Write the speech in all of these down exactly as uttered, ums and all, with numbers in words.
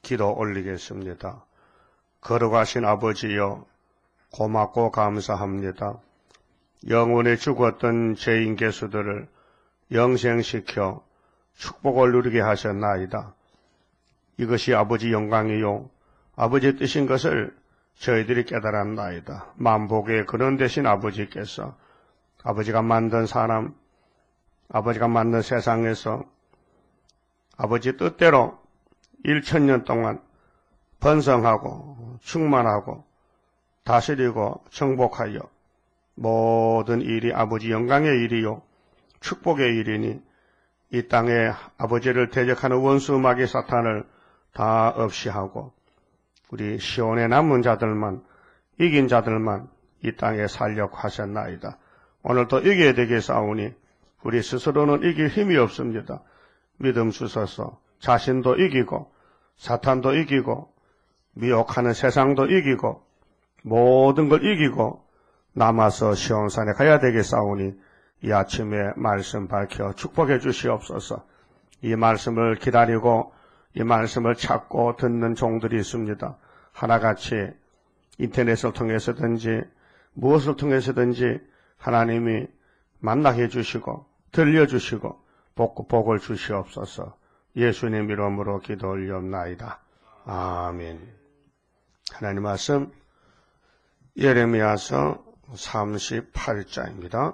기도 올리겠습니다. 걸어가신 아버지여 고맙고 감사합니다. 영원에 죽었던 죄인 개수들을 영생시켜 축복을 누리게 하셨나이다. 이것이 아버지 영광이요 아버지의 뜻인 것을 저희들이 깨달았나이다. 만복의 근원 되신 아버지께서 아버지가 만든 사람, 아버지가 만든 세상에서 아버지 뜻대로 일천년 동안 번성하고 충만하고 다스리고 정복하여 모든 일이 아버지 영광의 일이요 축복의 일이니 이 땅에 아버지를 대적하는 원수 마귀 사탄을 다 없이 하고 우리 시온에 남은 자들만 이긴 자들만 이 땅에 살려고 하셨나이다. 오늘도 이겨야 되겠사오니 우리 스스로는 이길 힘이 없습니다. 믿음 주셔서 자신도 이기고 사탄도 이기고 미혹하는 세상도 이기고 모든 걸 이기고 남아서 시온산에 가야 되겠사오니 이 아침에 말씀 밝혀 축복해 주시옵소서. 이 말씀을 기다리고 이 말씀을 찾고 듣는 종들이 있습니다. 하나같이 인터넷을 통해서든지 무엇을 통해서든지 하나님이 만나게 해주시고 들려주시고 복, 복을 주시옵소서. 예수님 이름으로 기도 올리옵나이다. 아멘. 하나님 말씀 예레미야서 삼십팔 장입니다.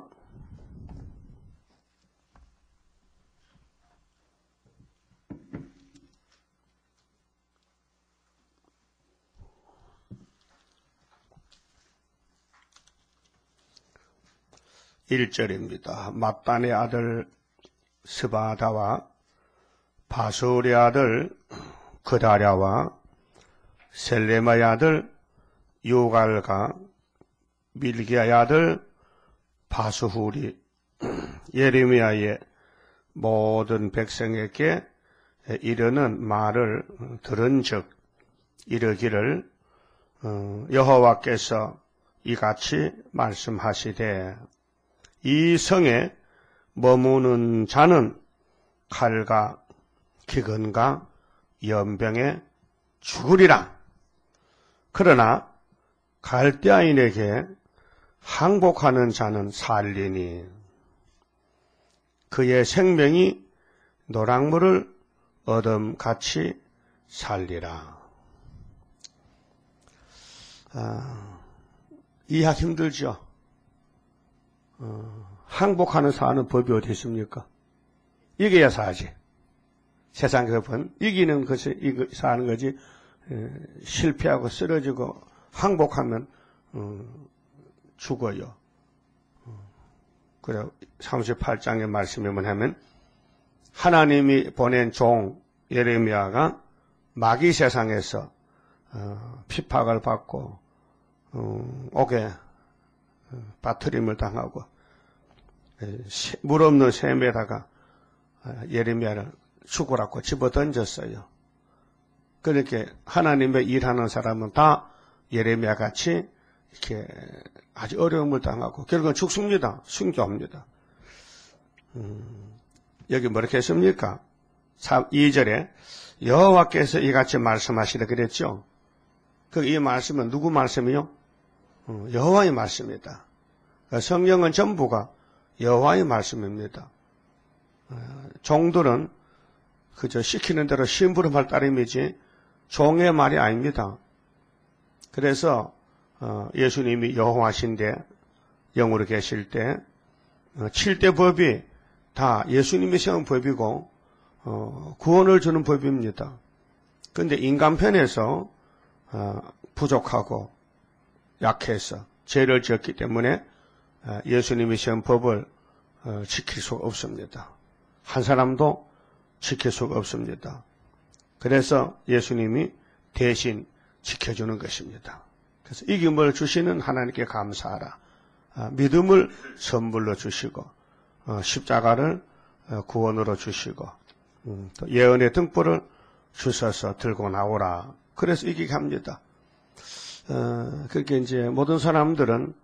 일 절입니다. mat단의 아들 스바다와 바술의 아들 그다랴와 셀레마의 아들 요갈과 밀기야의 아들 바수훌이 예레미야의 모든 백성에게 이르는 말을 들은 즉 이르기를 여호와께서 이같이 말씀하시되 이 성에 머무는 자는 칼과 기근과 연병에 죽으리라. 그러나 갈대아인에게 항복하는 자는 살리니 그의 생명이 노랑물을 어둠같이 살리라. 아, 이해하기 힘들죠? 어, 항복하는 사는 법이 어디 있습니까? 이겨야 사지. 세상에서 본 이기는 것이 이거 사는 거지. 에, 실패하고 쓰러지고 항복하면 어, 죽어요. 어, 그래 삼십팔 장의 말씀이 뭐냐면 하나님이 보낸 종 예레미야가 마귀 세상에서 어, 핍박을 받고 어, 옥에 빠트림을 당하고 물 없는 샘에다가 예레미야를 죽으라고 집어던졌어요. 그렇게 하나님의 일하는 사람은 다 예레미야 같이 이렇게 아주 어려움을 당하고 결국은 죽습니다. 순교합니다. 음, 여기 뭐렇게 했습니까? 이 절에 여호와께서 이같이 말씀하시다 그랬죠. 그 이 말씀은 누구 말씀이요? 여호와의 말씀이다. 성경은 전부가 여호와의 말씀입니다. 종들은 그저 시키는 대로 심부름할 따름이지 종의 말이 아닙니다. 그래서 예수님이 여호와신데 영으로 계실 때 칠대 법이 다 예수님이 세운 법이고 구원을 주는 법입니다. 그런데 인간편에서 부족하고 약해서 죄를 지었기 때문에 예수님이 세운 법을 지킬 수가 없습니다. 한 사람도 지킬 수가 없습니다. 그래서 예수님이 대신 지켜주는 것입니다. 그래서 이김을 주시는 하나님께 감사하라. 믿음을 선물로 주시고 십자가를 구원으로 주시고 또 예언의 등불을 주셔서 들고 나오라. 그래서 이기게 합니다. 어, 그렇게 이제 모든 사람들은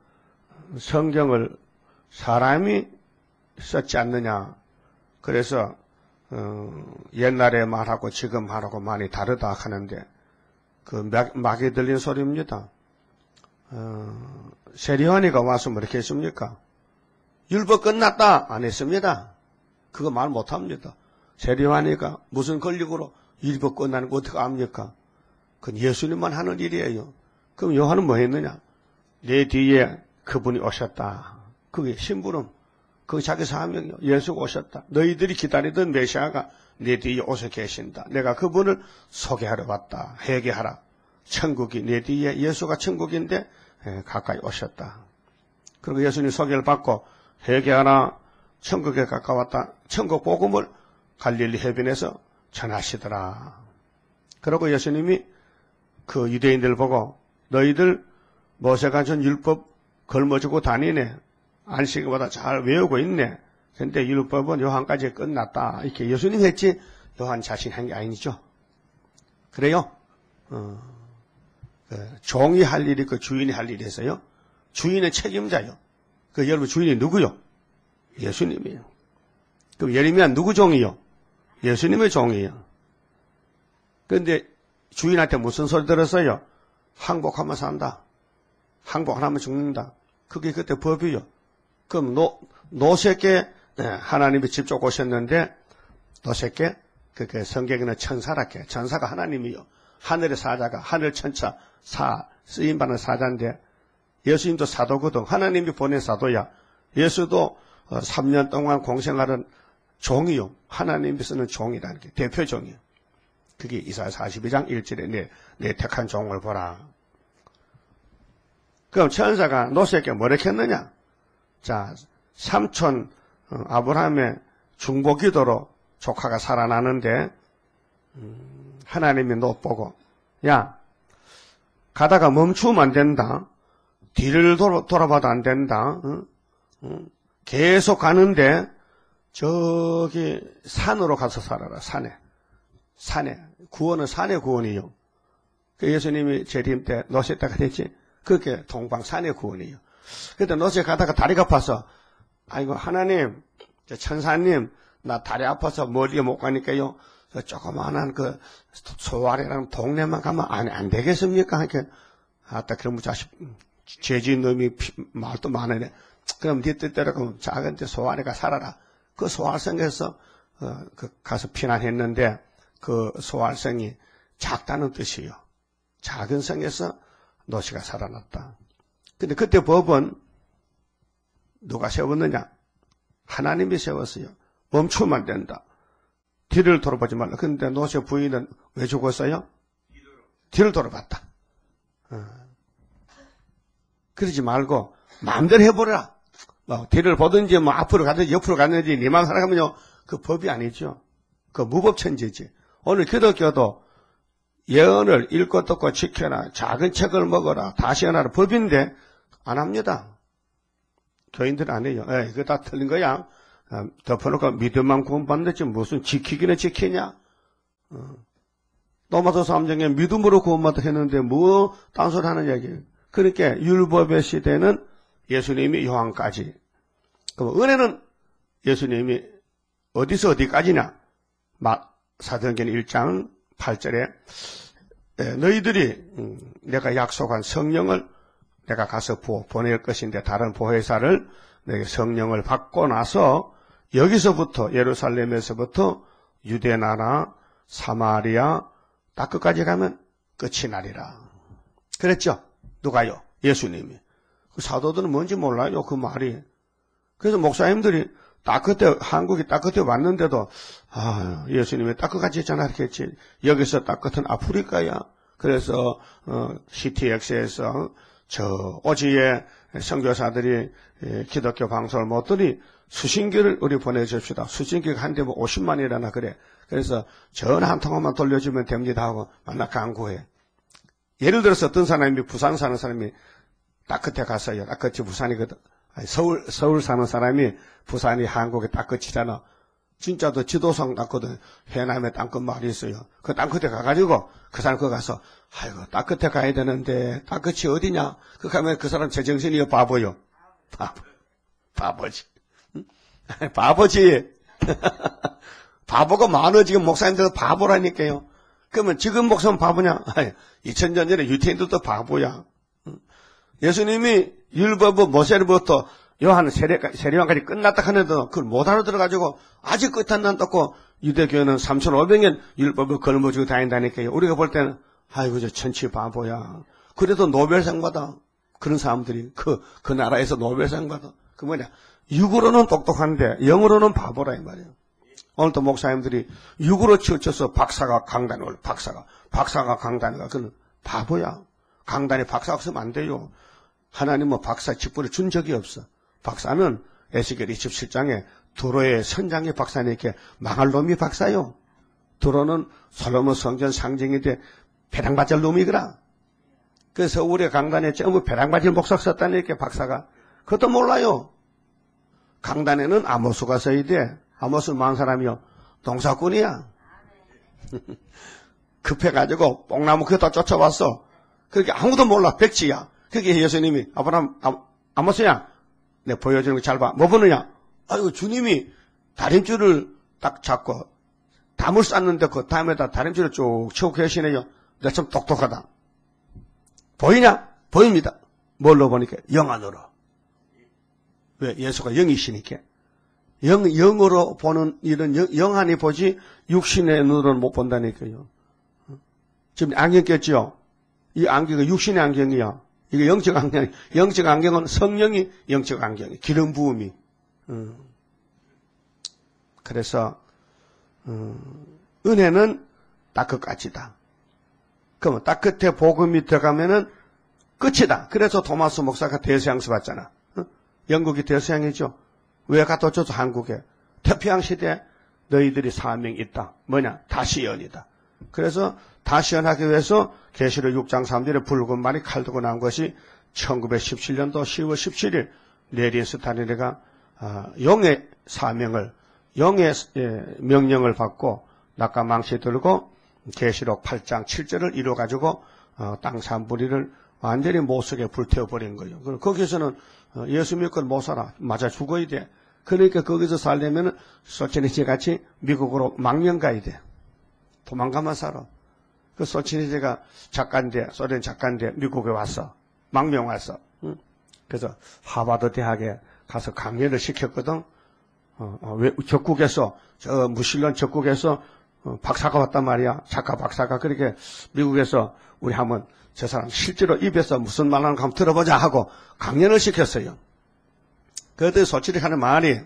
성경을 사람이 썼지 않느냐. 그래서 어, 옛날에 말하고 지금 말하고 많이 다르다 하는데 그 막, 막이 들린 소리입니다. 어, 세리와니가 와서 뭐 이렇게 했습니까? 율법 끝났다 안 했습니다. 그거 말 못합니다. 세리와니가 무슨 권력으로 율법 끝나는 거 어떻게 압니까? 그건 예수님만 하는 일이에요. 그럼 요한은 뭐 했느냐? 내 뒤에 그분이 오셨다. 그게 심부름. 그 자기 사명이요. 예수가 오셨다. 너희들이 기다리던 메시아가 내 뒤에 오셔 계신다. 내가 그분을 소개하러 왔다. 회개하라. 천국이 내 뒤에 예수가 천국인데 가까이 오셨다. 그리고 예수님 소개를 받고 회개하라. 천국에 가까웠다. 천국 복음을 갈릴리 해변에서 전하시더라. 그리고 예수님이 그 유대인들 보고 너희들 모세가 준 율법 걸머쥐고 다니네. 안식일보다 잘 외우고 있네. 그런데 율법은 요한까지 끝났다. 이렇게 예수님 했지 요한 자신 한 게 아니죠. 그래요? 어, 그 종이 할 일이 그 주인이 할 일이 있어요. 주인은 책임자요. 그 여러분 주인이 누구요? 예수님이에요. 그럼 예레미야 누구 종이요? 예수님의 종이에요. 그런데 주인한테 무슨 소리 들었어요? 항복하면 산다. 항복 안 하면 죽는다. 그게 그때 법이요. 그럼 노, 노새께 하나님이 직접 오셨는데 노새께 그게 성경에는 천사라게 천사가 하나님이요. 하늘의 사자가 하늘 천차 사 쓰임받는 사자인데 예수님도 사도거든. 하나님이 보낸 사도야. 예수도 삼 년 동안 공생하는 종이요. 하나님이 쓰는 종이라는 게 대표 종이요. 그게 이사야 사십이 장 일 절에 내, 내 택한 종을 보라. 그럼 천사가 노새께 뭐라 했느냐? 자, 삼촌 아브라함의 중보 기도로 조카가 살아나는데 음, 하나님이 노 보고 야 가다가 멈추면 안 된다. 뒤를 돌아, 돌아봐도 안 된다. 응? 응? 계속 가는데 저기 산으로 가서 살아라. 산에. 산에. 구원은 산의 구원이요. 그 예수님이 재림 때 노새 때가 됐지. 그게 동방산의 구원이에요. 그때 노새 가다가 다리가 아파서 아이고 하나님 천사님 나 다리 아파서 머리에 못 가니까요. 조그마한 그 소아래라는 동네만 가면 안, 안 되겠습니까? 이렇게 아따 그럼 자식 죄진 놈이 피, 말도 많으네. 그럼 네 뜻대로 그럼 작은 데 소아래가 살아라. 그 소알성에서 어, 그 가서 피난했는데 그 소알성이 작다는 뜻이에요. 작은 성에서 노새가 살아났다. 근데 그때 법은 누가 세웠느냐? 하나님이 세웠어요. 멈추면 안 된다. 뒤를 돌아보지 말라. 근데 노새 부인은 왜 죽었어요? 뒤를 돌아봤다. 어. 그러지 말고 마음대로 해보라. 뭐 뒤를 보든지 뭐 앞으로 가든지 옆으로 가든지 네 마음 살아가면요. 그 법이 아니죠. 그 무법천지지. 오늘 기독교도 예언을 읽고 듣고 지켜라. 작은 책을 먹어라. 다시 하나는 법인데 안 합니다. 교인들은 안 해요. 에이, 이거 다 틀린 거야. 어, 덮어놓고 믿음만 구원받는지 무슨 지키기는 지키냐. 어. 로마서 삼 장에 믿음으로 구원받다 했는데 뭐 딴소리 하는 얘기예요. 그러니까 율법의 시대는 예수님이 요한까지. 그럼 은혜는 예수님이 어디서 어디까지냐. 막 사도행전 일 장 팔 절에 너희들이 내가 약속한 성령을 내가 가서 보낼 것인데 다른 보혜사를 내가 성령을 받고 나서 여기서부터 예루살렘에서부터 유대 나라 사마리아 딱 끝까지 가면 끝이 나리라. 그랬죠? 누가요? 예수님이. 그 사도들은 뭔지 몰라요. 그 말이. 그래서 목사님들이 딱 그때 한국이 딱 그때 왔는데도 아 예수님이 딱 끝까지 했잖아 이렇겠지. 여기서 딱 끝은 아프리카야. 그래서 어, 씨티엑스에서 저 오지에 선교사들이 예, 기독교 방송을 못 들이 수신기를 우리 보내줍시다. 수신기가 한 대면 오십만이라나 그래. 그래서 전화 한 통화만 돌려주면 됩니다 하고 만나 강구해. 예를 들어서 어떤 사람이 부산 사는 사람이 딱 끝에 갔어요. 딱 끝이 부산이거든. 아니, 서울 서울 사는 사람이 부산이 한국에 딱 끝이잖아. 진짜도 지도상 갔거든. 해남에 땅끝 마을이 있어요. 그 땅끝에 가가지고 그 사람 거기 가서 아이고 딱 끝에 가야 되는데 딱 끝이 어디냐? 그 가면 그 사람 제정신이 바보요. 바보. 바보지. 응? 바보지. 바보가 많어. 지금 목사님들도 바보라니까요. 그러면 지금 목사는 바보냐? 이천 년 전에 유태인들도 바보야. 예수님이 율법부 모세로부터 요한 세례요한까지 끝났다 하는데도 그걸 못 알아들어가지고 아직 끝 안 났다고 유대교회는 삼천오백 년 율법을 걸머쥐고 다닌다니까요. 우리가 볼 때는 아이고 저 천치 바보야. 그래도 노벨상 받아. 그런 사람들이 그, 그 나라에서 노벨상 받아. 그 뭐냐. 육으로는 똑똑한데 영으로는 바보라 이 말이에요. 오늘도 목사님들이 육으로 치우쳐서 박사가 강단에 올라. 박사가. 박사가 강단에 가. 그는 바보야. 강단에 박사가 없으면 안 돼요. 하나님은 박사 직분을 준 적이 없어. 박사는 에스겔 이십칠 장에 두로의 선장의 박사니까 망할 놈이 박사요. 두로는 솔로몬 성전 상징이 돼 배당받을 놈이거라. 그래서 우리 강단에 전부 배당받을 목사 썼다니까 박사가. 그것도 몰라요. 강단에는 아모스가 써야 돼. 아모스 망한 사람이요. 동사꾼이야. 급해가지고 뽕나무 그다 쫓아왔어. 그렇게 아무도 몰라. 백지야. 그게 예수님이 아브라함 아, 아모스야. 내 보여주는 거 잘 봐. 뭐 보느냐? 아이고 주님이 다림줄을 딱 잡고 담을 쌌는데 그 담에다 다림줄을 쭉 치고 계시네요. 내가 참 똑똑하다. 보이냐? 보입니다. 뭘로 보니까? 영 안으로. 왜? 예수가 영이시니까. 영, 영으로 보는 일은 영, 영안이 보지 육신의 눈으로는 못 본다니까요. 지금 안경 꼈죠? 이 안경은 육신의 안경이야. 이게 영적 안경, 영적 안경은 성령이 영적 안경이 기름 부음이. 음. 그래서 음, 은혜는 딱 그까지다. 그러면 딱 끝에 복음이 들어가면은 끝이다. 그래서 토마스 목사가 대서양서 받잖아. 어? 영국이 대서양이죠. 왜 갖다 줬어 한국에? 태평양 시대에 너희들이 사명이 있다. 뭐냐? 다시연이다. 그래서 다시연하기 위해서 계시록 육 장 삼 절에 붉은 말이 칼 들고 나온 것이 천구백십칠 년도 시월 십칠일 내린 스타리네가 용의 사명을 용의 명령을 받고 낙가망치 들고 계시록 팔 장 칠 절을 이뤄가지고 땅 산부리를 완전히 못쓰게 불태워버린 거예요. 거기서는 예수 믿고 못 살아. 맞아 죽어야 돼. 그러니까 거기서 살려면 소치니제 같이 미국으로 망명 가야 돼. 도망가만 살아. 그 소치니제가 작가인데, 소련 작가인데 미국에 왔어. 망명 왔어. 응? 그래서 하버드 대학에 가서 강연을 시켰거든. 어, 어, 왜, 적국에서, 저 무신론 적국에서 어, 박사가 왔단 말이야. 작가 박사가. 그렇게 미국에서 우리 한번 저 사람 실제로 입에서 무슨 말 하는가 한번 들어보자 하고 강연을 시켰어요. 그때 솔직히 하는 말이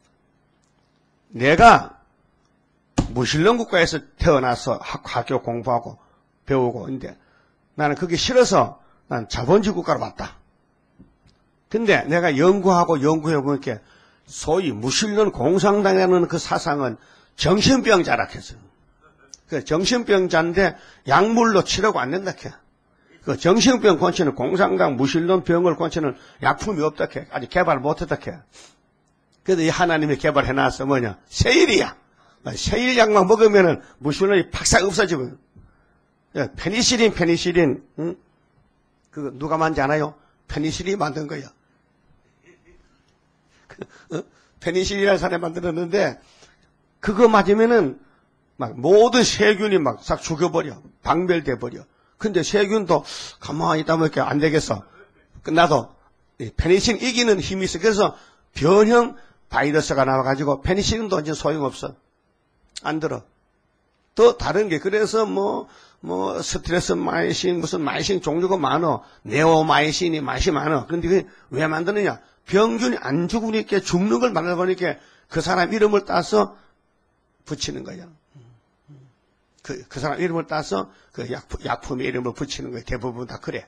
내가 무신론 국가에서 태어나서 학, 학교 공부하고 배우고 있는데 나는 그게 싫어서 난 자본주의 국가로 왔다. 근데 내가 연구하고 연구해보니까 소위 무신론 공산당이라는 그 사상은 정신병자라 했어요. 그 정신병자인데 약물로 치료가 안 된다 해. 그 정신병 고치는 공산당 무신론 병을 고치는 약품이 없다 해. 아직 개발 못했다 해. 그래도 이 하나님이 개발해놨어 뭐냐? 세일이야. 세일 약만 먹으면은 무신론이 팍싹 없어지면. 페니실린, 페니실린, 응? 그거 누가 만지 않아요? 페니실린이 만든 거야. 어? 페니실린이라는 사람이 만들었는데, 그거 맞으면은, 막, 모든 세균이 막 싹 죽여버려. 박멸돼버려. 근데 세균도 가만히 있다 보니까 안 되겠어. 나도, 페니실린 이기는 힘이 있어. 그래서 변형 바이러스가 나와가지고, 페니실린도 이제 소용없어. 안 들어. 또 다른 게, 그래서 뭐, 뭐, 스트레스 마이신, 무슨 마이신 종류가 많어. 네오마이신이 맛이 많어. 근데 그게 왜 만드느냐? 병균이 안 죽으니까 죽는 걸 만들어보니까 그 사람 이름을 따서 붙이는 거야. 그, 그 사람 이름을 따서 그 약품, 약품의 이름을 붙이는 거야. 대부분 다 그래.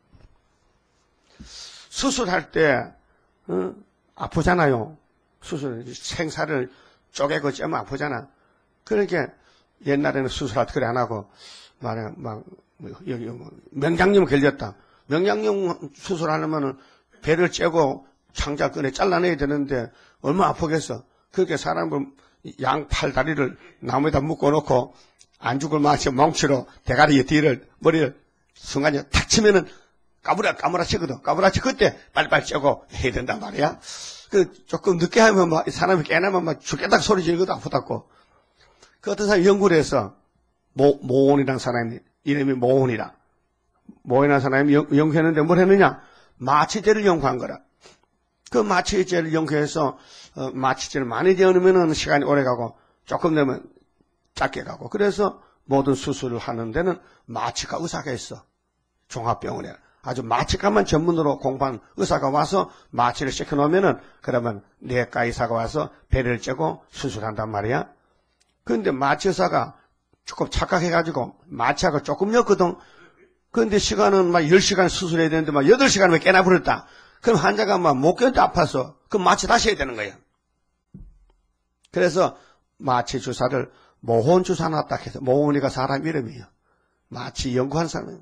수술할 때, 어, 아프잖아요. 수술, 생사를 쪼개고 째면 아프잖아. 그러니까 옛날에는 수술할 때 그래 안 하고, 막, 막, 여기, 명장염 걸렸다. 명장염 수술하려면은 배를 째고 창자 끈에 잘라내야 되는데 얼마나 아프겠어. 그렇게 사람을 양팔 다리를 나무에다 묶어놓고 안 죽을 맛이 멍치로 대가리 뒤를, 머리를 순간에 탁 치면은 까무라, 까무라치거든. 까무라치 그때 빨리빨리 째고 해야 된단 말이야. 그 조금 늦게 하면 막 사람이 깨나면 막 죽겠다 소리 지르거든 아프다고. 그 어떤 사람이 연구를 해서, 모, 모온이라는 사람이, 이름이 모온이라. 모온이라는 사람이 연, 연구했는데 뭘 했느냐? 마취제를 연구한 거라. 그 마취제를 연구해서, 어, 마취제를 많이 재우면은 시간이 오래 가고, 조금 되면 짧게 가고. 그래서 모든 수술을 하는 데는 마취과 의사가 있어. 종합병원에. 아주 마취과만 전문으로 공부한 의사가 와서 마취를 시켜놓으면은, 그러면 내과 의사가 와서 배를 째고 수술한단 말이야. 그런데 마취 의사가 조금 착각해가지고 마취하고 조금 였거든. 그런데 시간은 막 열 시간 수술해야 되는데 막 여덟 시간을 깨나 버렸다. 그럼 환자가 막 못 견뎌 아파서 그 마취 다시 해야 되는 거예요. 그래서 마취 주사를 모혼 주사 놨다 해서, 모혼이가 사람 이름이에요. 마취 연구한 사람이에요.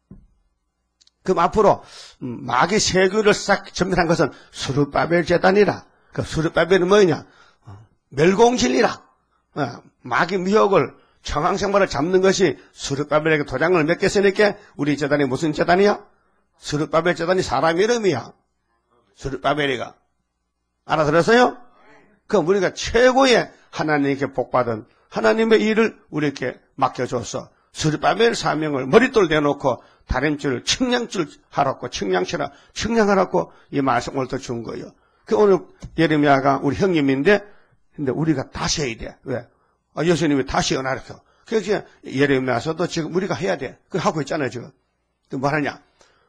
그럼 앞으로 마귀 세균을 싹 전멸한 것은 수르바벨 재단이라. 그 수르바벨은 뭐냐? 멸공진리라. 마귀 미혹을, 청항생물을 잡는 것이 수르바벨에게 도장을 몇 개 쓰니까 우리 재단이 무슨 재단이야? 수르바벨 재단이 사람 이름이야. 수르바벨이가. 알아들었어요? 그럼 우리가 최고의 하나님께 복받은 하나님의 일을 우리에게 맡겨줘서 수르바벨 사명을 머릿돌 내놓고 다림줄, 측량줄 하라고, 측량치라, 측량하라고 이 말씀을 또 준 거예요. 그 오늘 예레미야가 우리 형님인데, 근데 우리가 다시 해야 돼. 왜? 아, 예수님이 다시 연하랬어. 그래서 예레미야서도 지금 우리가 해야 돼. 그거 하고 있잖아요, 지금. 그 뭐 하냐?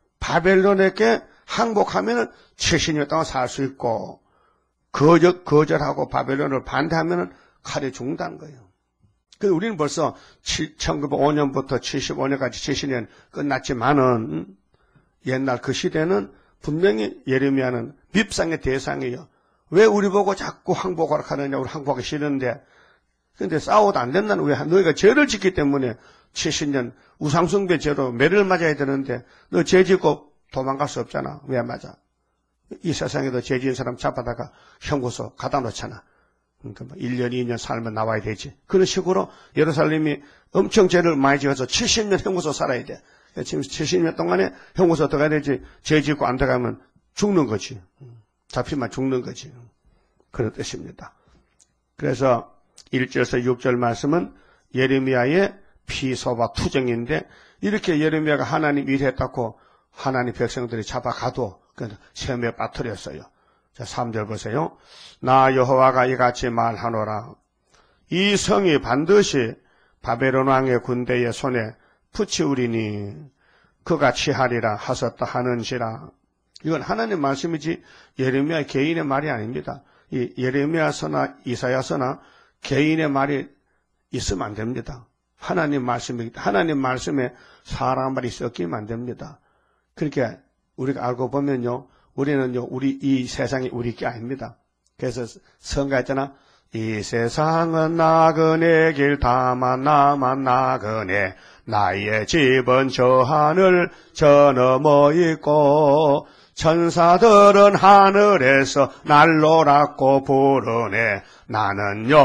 바벨론에게 항복하면은 칠십 년 동안 살 수 있고, 거절, 거절하고 바벨론을 반대하면은 칼에 죽는다는 거예요. 그 우리는 벌써 천구백오 년부터 칠십오 년까지 칠십 년 끝났지만은 옛날 그 시대는 분명히 예레미야는 밉상의 대상이에요. 왜 우리 보고 자꾸 항복하라 하느냐? 우리 항복하기 싫은데. 근데 싸워도 안 된다는, 왜? 너희가 죄를 짓기 때문에 칠십 년 우상숭배 죄로 매를 맞아야 되는데 너 죄 짓고 도망갈 수 없잖아. 왜 맞아? 이 세상에도 죄 지은 사람 잡아다가 형구소 가다 놓잖아. 그러니까 일 년, 이 년 살면 나와야 되지. 그런 식으로 예루살렘이 엄청 죄를 많이 지어서 칠십 년 형구소 살아야 돼. 지금 칠십 년 동안에 형구소 어떡해야 되지? 죄 짓고 안 들어가면 죽는 거지. 잡히면 죽는 거지. 그런 뜻입니다. 그래서 일 절에서 육 절 말씀은 예레미야의 피소와 투정인데, 이렇게 예레미야가 하나님 일했다고 하나님 백성들이 잡아가도 셈에 빠뜨렸어요. 자, 삼 절 보세요. 나 여호와가 이같이 말하노라. 이 성이 반드시 바벨론 왕의 군대의 손에 붙이우리니 그가 취하리라 하셨다 하는지라. 이건 하나님 말씀이지 예레미야 개인의 말이 아닙니다. 이 예레미야서나 이사야서나 개인의 말이 있으면 안 됩니다. 하나님 말씀이, 하나님 말씀에 사람 말이 섞이면 안 됩니다. 그렇게 우리가 알고 보면요, 우리는요, 우리, 이 세상이 우리 게 아닙니다. 그래서 성가 있잖아. 이 세상은 나그네 길 다만 나만 나그네, 나의 집은 저 하늘 저 너머 있고, 천사들은 하늘에서 날로라고 부르네. 나는요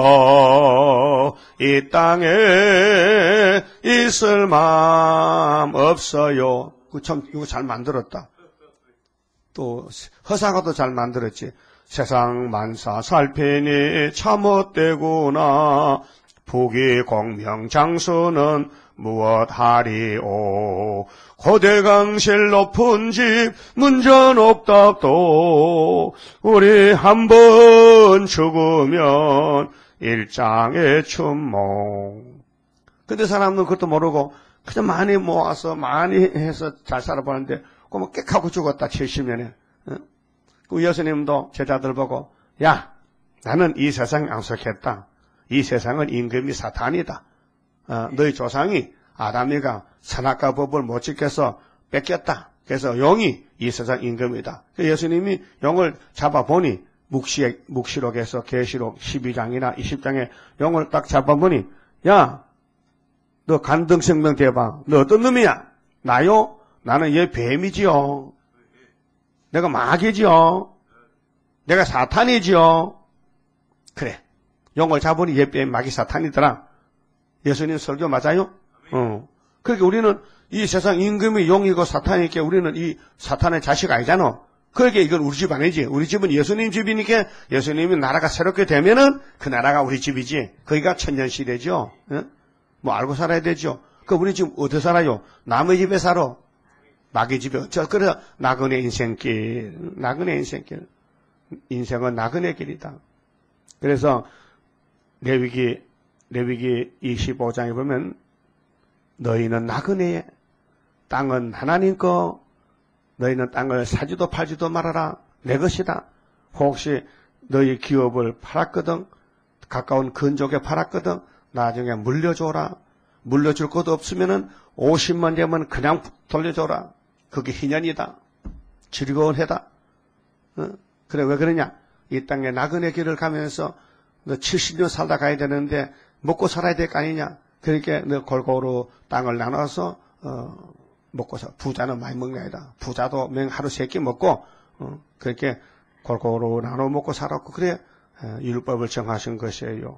이 땅에 있을 마음 없어요. 참 이거 잘 만들었다. 또 허사가도 잘 만들었지. 세상 만사 살피니 참헛되구나. 부귀 공명 장수는 무엇하리오. 고대강실 높은 집 문전 없답도 우리 한번 죽으면 일장의 춘몽. 근데 사람은 그것도 모르고 그냥 많이 모아서 많이 해서 잘 살아보는데 그러면 깨끗하고 죽었다. 칠십 년에. 그 예수님도 제자들 보고, 야, 나는 이 세상에 안 속했다. 이 세상은 임금이 사탄이다. 어, 너희 조상이 아담이가 선악과 법을 못 지켜서 뺏겼다. 그래서 용이 이 세상 임금이다. 예수님이 용을 잡아보니 묵시, 묵시록에서 계시록 십이 장이나 이십 장에 용을 딱 잡아보니, 야, 너 간등생명 대박. 너 어떤 놈이야? 나요? 나는 얘 뱀이지요. 내가 마귀지요. 내가 사탄이지요. 그래. 용을 잡으니 얘 뱀 마귀 사탄이더라. 예수님 설교 맞아요? 어. 그러니까 우리는 이 세상 임금이 용이고 사탄이니까 우리는 이 사탄의 자식 아니잖아. 그러게 이건 우리 집 아니지. 우리 집은 예수님 집이니까 예수님이 나라가 새롭게 되면은 그 나라가 우리 집이지. 거기가 천년시대죠. 예? 뭐 알고 살아야 되죠. 그 우리 지금 어디 살아요? 남의 집에 살아. 마귀 집에. 어쩌 그래 나그네 인생길. 나그네 인생길. 인생은 나그네 길이다. 그래서 레위기 레위기 이십오 장에 보면 너희는 나그네에 땅은 하나님 거 너희는 땅을 사지도 팔지도 말아라. 내 것이다. 혹시 너희 기업을 팔았거든. 가까운 근족에 팔았거든. 나중에 물려줘라. 물려줄 것도 없으면은 오십만 되면 그냥 돌려줘라. 그게 희년이다. 즐거운 해다. 어? 그래 왜 그러냐? 이 땅에 나그네 길을 가면서 너 칠십 년 살다 가야 되는데 먹고 살아야 될 거 아니냐? 그러니까 너 골고루 땅을 나눠서 어, 먹고 사. 부자는 많이 먹는 게 아니다. 부자도 맹 하루 세 끼 먹고 어, 그렇게 골고루 나눠 먹고 살았고 그래 어, 율법을 정하신 것이에요.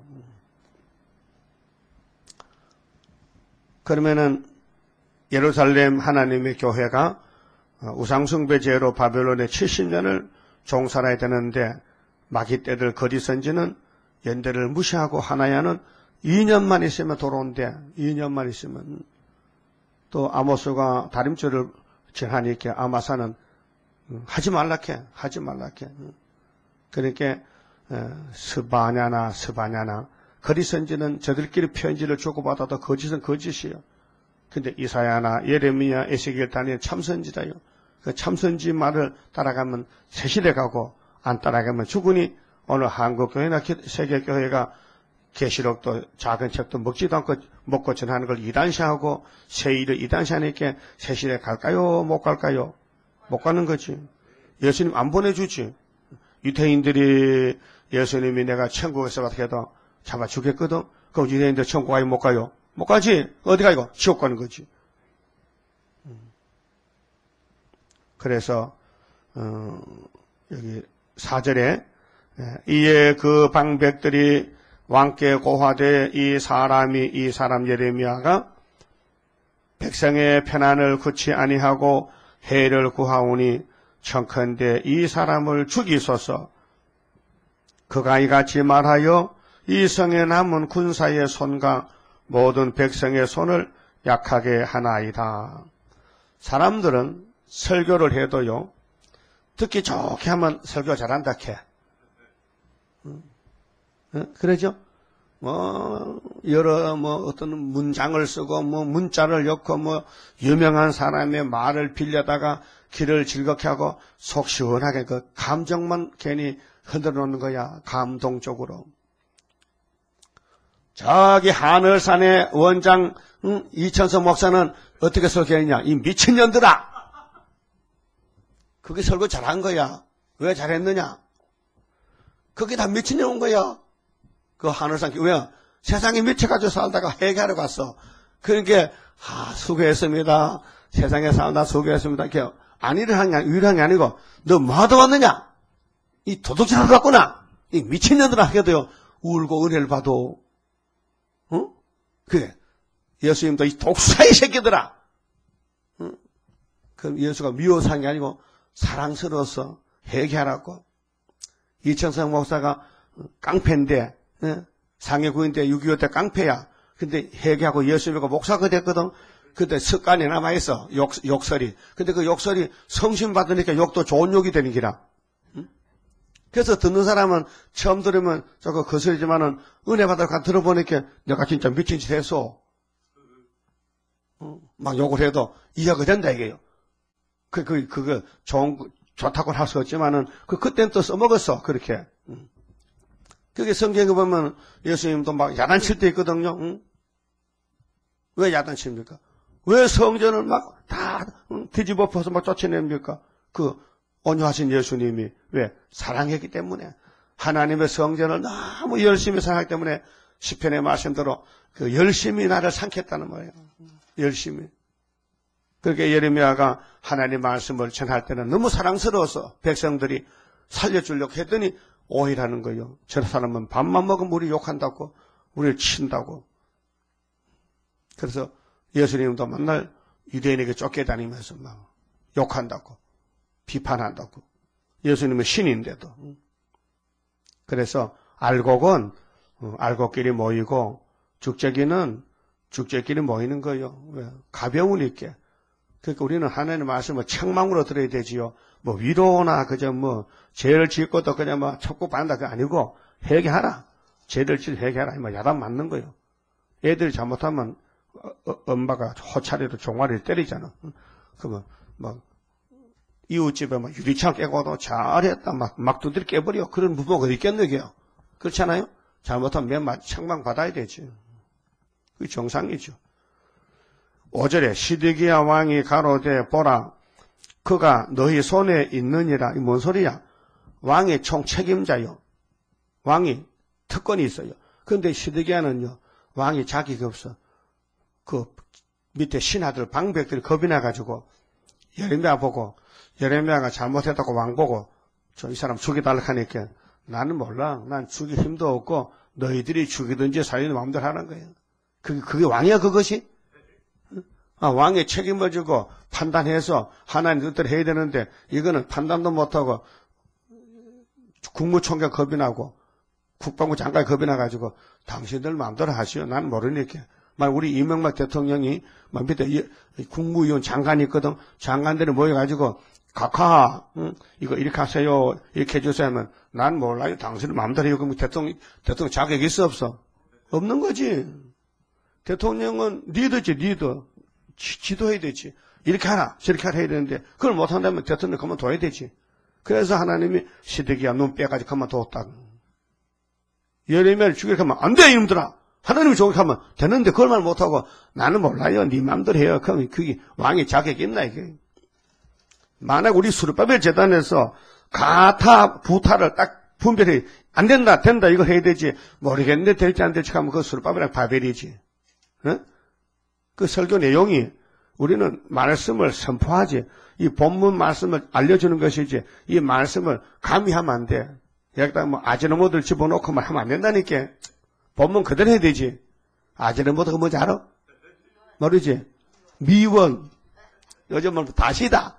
그러면은 예루살렘 하나님의 교회가 우상숭배죄로 바벨론에 칠십 년을 종살아야 되는데 마귀 떼들 거짓 선지는 연대를 무시하고 하나야는 이 년만 있으면 돌아온대. 이 년만 있으면. 또 아모스가 다림줄을 전하니까 아마사는 하지 말라케 하지 말라케. 그러니까 스바냐나 스바냐나 거짓 선지는 저들끼리 편지를 주고받아도 거짓은 거짓이요. 근데 이사야나 예레미야 에스겔 다니엘 참선지다요. 그 참선지 말을 따라가면 새시대 가고 안 따라가면 죽으니 오늘 한국교회나 세계교회가 계시록도 작은 책도 먹지도 않고 먹고 전하는 걸 이단시하고 세일을 이단시하니까 새시대 갈까요? 못 갈까요? 못 가는 거지. 예수님 안 보내주지. 유태인들이 예수님이 내가 천국에서 어떻게 해도 잡아 주겠거든. 그럼 유대인들 천국 가요? 못 가요? 못 가지. 어디 가요? 지옥 가는 거지. 그래서 어, 여기 사 절에 이에 그 방백들이 왕께 고하되 이 사람이 이 사람 예레미야가 백성의 편안을 굳이 아니하고 해를 구하오니 청컨대 이 사람을 죽이소서. 그가 이같이 말하여 이 성에 남은 군사의 손과 모든 백성의 손을 약하게 하나이다. 사람들은 설교를 해도요, 듣기 좋게 하면 설교 잘한다 캐. 응? 응? 그러죠? 뭐 여러 뭐 어떤 문장을 쓰고 뭐 문자를 엮고 뭐 유명한 사람의 말을 빌려다가 귀를 즐겁게 하고 속 시원하게 그 감정만 괜히 흔들어 놓는 거야. 감동적으로. 저기 하늘산의 원장 응? 이천서 목사는 어떻게 설교했냐? 이 미친년들아! 그게 설교 잘한 거야. 왜 잘했느냐? 그게 다 미친년 온 거야. 그 하늘산 왜? 세상에 미쳐가지고 살다가 회개하러 갔어. 그러니까 아, 수고했습니다. 세상에 살다 수고했습니다. 이렇게 안일을 한 게 아니고 유일한 게 아니고 너 뭐 하다 왔느냐? 이 도둑질하러 갔구나. 이 미친년들아 하게도요. 울고 은혜를 받어. 어? 그래. 예수님도 이 독사의 새끼들아. 어? 그럼 예수가 미워서 한 게 아니고 사랑스러워서 회개하라고. 이천성 목사가 깡패인데 예? 상해구인데 육이오 때 깡패야. 근데 회개하고 예수님과 목사가 됐거든. 근데 습관이 남아있어. 욕, 욕설이. 근데 그 욕설이 성심 받으니까 욕도 좋은 욕이 되는 기라. 응? 그래서 듣는 사람은 처음 들으면 저거 거슬리지만은 은혜 받아가 들어보니까 내가 진짜 미친 짓 했어. 어? 막 욕을 해도 이해가 된다 이게요. 그, 그, 그거 좋은, 좋다고는 할 수 없지만은 그, 그땐 또 써먹었어. 그렇게. 응. 그게 성경에 보면 예수님도 막 야단칠 때 있거든요. 응? 왜 야단칩니까? 왜 성전을 막 다 뒤집어 엎어서 막 쫓아냅니까? 그 온유하신 예수님이 왜? 사랑했기 때문에. 하나님의 성전을 너무 열심히 사랑하기 때문에 시편의 말씀대로 그 열심히 나를 삼켰다는 거예요. 열심히. 그렇게 예레미야가 하나님 말씀을 전할 때는 너무 사랑스러워서 백성들이 살려주려고 했더니 오해라는 거예요. 저 사람은 밥만 먹으면 우리 욕한다고, 우리를 친다고. 그래서 예수님도 맨날 유대인에게 쫓겨다니면서 막 욕한다고, 비판한다고. 예수님은 신인데도. 그래서 알곡은 알곡끼리 모이고 죽재기는 죽재끼리 모이는 거예요. 왜? 가벼운 있게. 그러니까 우리는 하나님의 말씀을 책망으로 들어야 되지요. 뭐 위로나 그저 뭐 죄를 짓고도 그냥 뭐 첩고 받는다 그 아니고 회개하라. 죄를 짓 회개하라. 뭐 야단 맞는 거예요. 애들이 잘못하면 어, 엄마가 호차리로 종아리를 때리잖아. 그러면 막 이웃집에 막 유리창 깨고도 잘했다 막, 막 두드려 깨버려. 그런 부모가 어디 있겠느게요. 그렇잖아요. 잘못하면 맨 책망 받아야 되지. 그게 정상이죠. 오 절에 시드기야 왕이 가로되 보라 그가 너희 손에 있느니라. 이 뭔 소리야? 왕의 총책임자요. 왕이 특권이 있어요. 그런데 시드기야는요. 왕이 자기가 없어. 그 밑에 신하들 방백들이 겁이 나가지고 예레미야 보고 예레미야가 잘못했다고 왕 보고 저 이 사람 죽여달라고 하니까 나는 몰라. 난 죽일 힘도 없고 너희들이 죽이든지 살리는 마음대로 하는 거예요. 그게, 그게 왕이야 그것이? 아, 왕의 책임을 지고 판단해서 하나님 뜻대로 해야 되는데 이거는 판단도 못하고 국무총장 겁이 나고 국방부 장관이 겁이 나가지고 당신들 마음대로 하시오. 난 모르니까. 막 우리 이명박 대통령이 막 밑에 국무위원 장관이 있거든. 장관들이 모여가지고 각하 응? 이거 이렇게 하세요. 이렇게 해주세요 하면 난 몰라요. 당신들 마음대로 해요. 그럼 대통령, 대통령 자격이 있어 없어? 없는 거지. 대통령은 리더지 리더. 지, 지도해야 되지. 이렇게 하라 저렇게 하라 해야 되는데 그걸 못한다면 대통령 그만둬야 되지. 그래서 하나님이 시드기야 눈 빼가지고 그만뒀다. 예레미야를 죽이게 하면 안 돼 이놈들아. 하나님이 저렇게 하면 되는데 그걸 말 못하고 나는 몰라요. 네 맘대로 해요. 그럼 그게 왕의 자격이 있나 이게. 만약 우리 수르바벨 재단에서 가타 부타를 딱 분별해 안 된다 된다 이거 해야 되지 모르겠는데 될지 안 될지 하면 그 수르바벨이랑 바벨이지. 응? 그 설교 내용이 우리는 말씀을 선포하지 이 본문 말씀을 알려주는 것이지 이 말씀을 가미하면 안 돼. 여기다 뭐 아지노모들 집어넣고 말 하면 안 된다니까. 본문 그대로 해야 되지. 아지노모드가 뭔지 알아? 모르지? 미원 요즘은 다시다.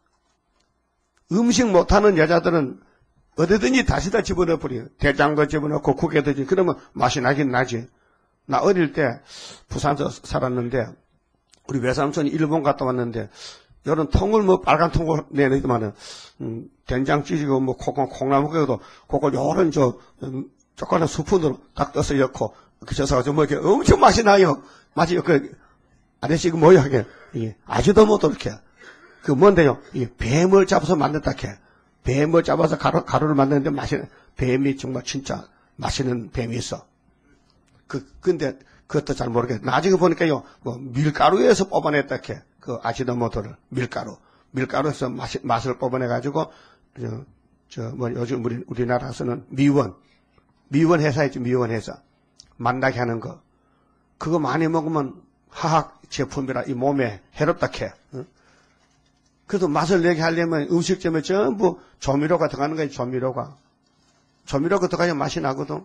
음식 못하는 여자들은 어디든지 다시다 집어넣어버려요. 대장도 집어넣고 국에도 집어넣고 그러면 맛이 나긴 나지. 나 어릴 때 부산에서 살았는데 우리 외삼촌이 일본 갔다 왔는데 이런 통을 뭐 빨간 통을 내놓더만은 음, 된장 찌지고 뭐 콩, 콩나물에도 그걸 요런 저 음, 조그마한 스푼으로 딱 떠서 넣고 그쳐서 뭐 이렇게 엄청 맛이 나요. 맛이 그 아저씨 이거 뭐야 이게 이게 아주도 못도 이렇게 그 뭔데요? 이게 뱀을 잡아서 만든다 해. 뱀을 잡아서 가루 가루를 만드는데 맛이 뱀이 정말 진짜 맛있는 뱀이 있어. 그, 근데, 그것도 잘 모르겠어. 나중에 보니까요, 뭐, 밀가루에서 뽑아냈다, 해. 그 아지노모토를. 밀가루. 밀가루에서 맛, 맛을 뽑아내가지고, 저, 저, 뭐, 요즘 우리, 우리나라에서는 미원. 미원 회사 있지, 미원 회사. 만나게 하는 거. 그거 많이 먹으면 화학 제품이라 이 몸에 해롭다, 해. 응? 그래도 맛을 내게 하려면 음식점에 전부 조미료가 들어가는 거야, 조미료가. 조미료가 들어가야 맛이 나거든.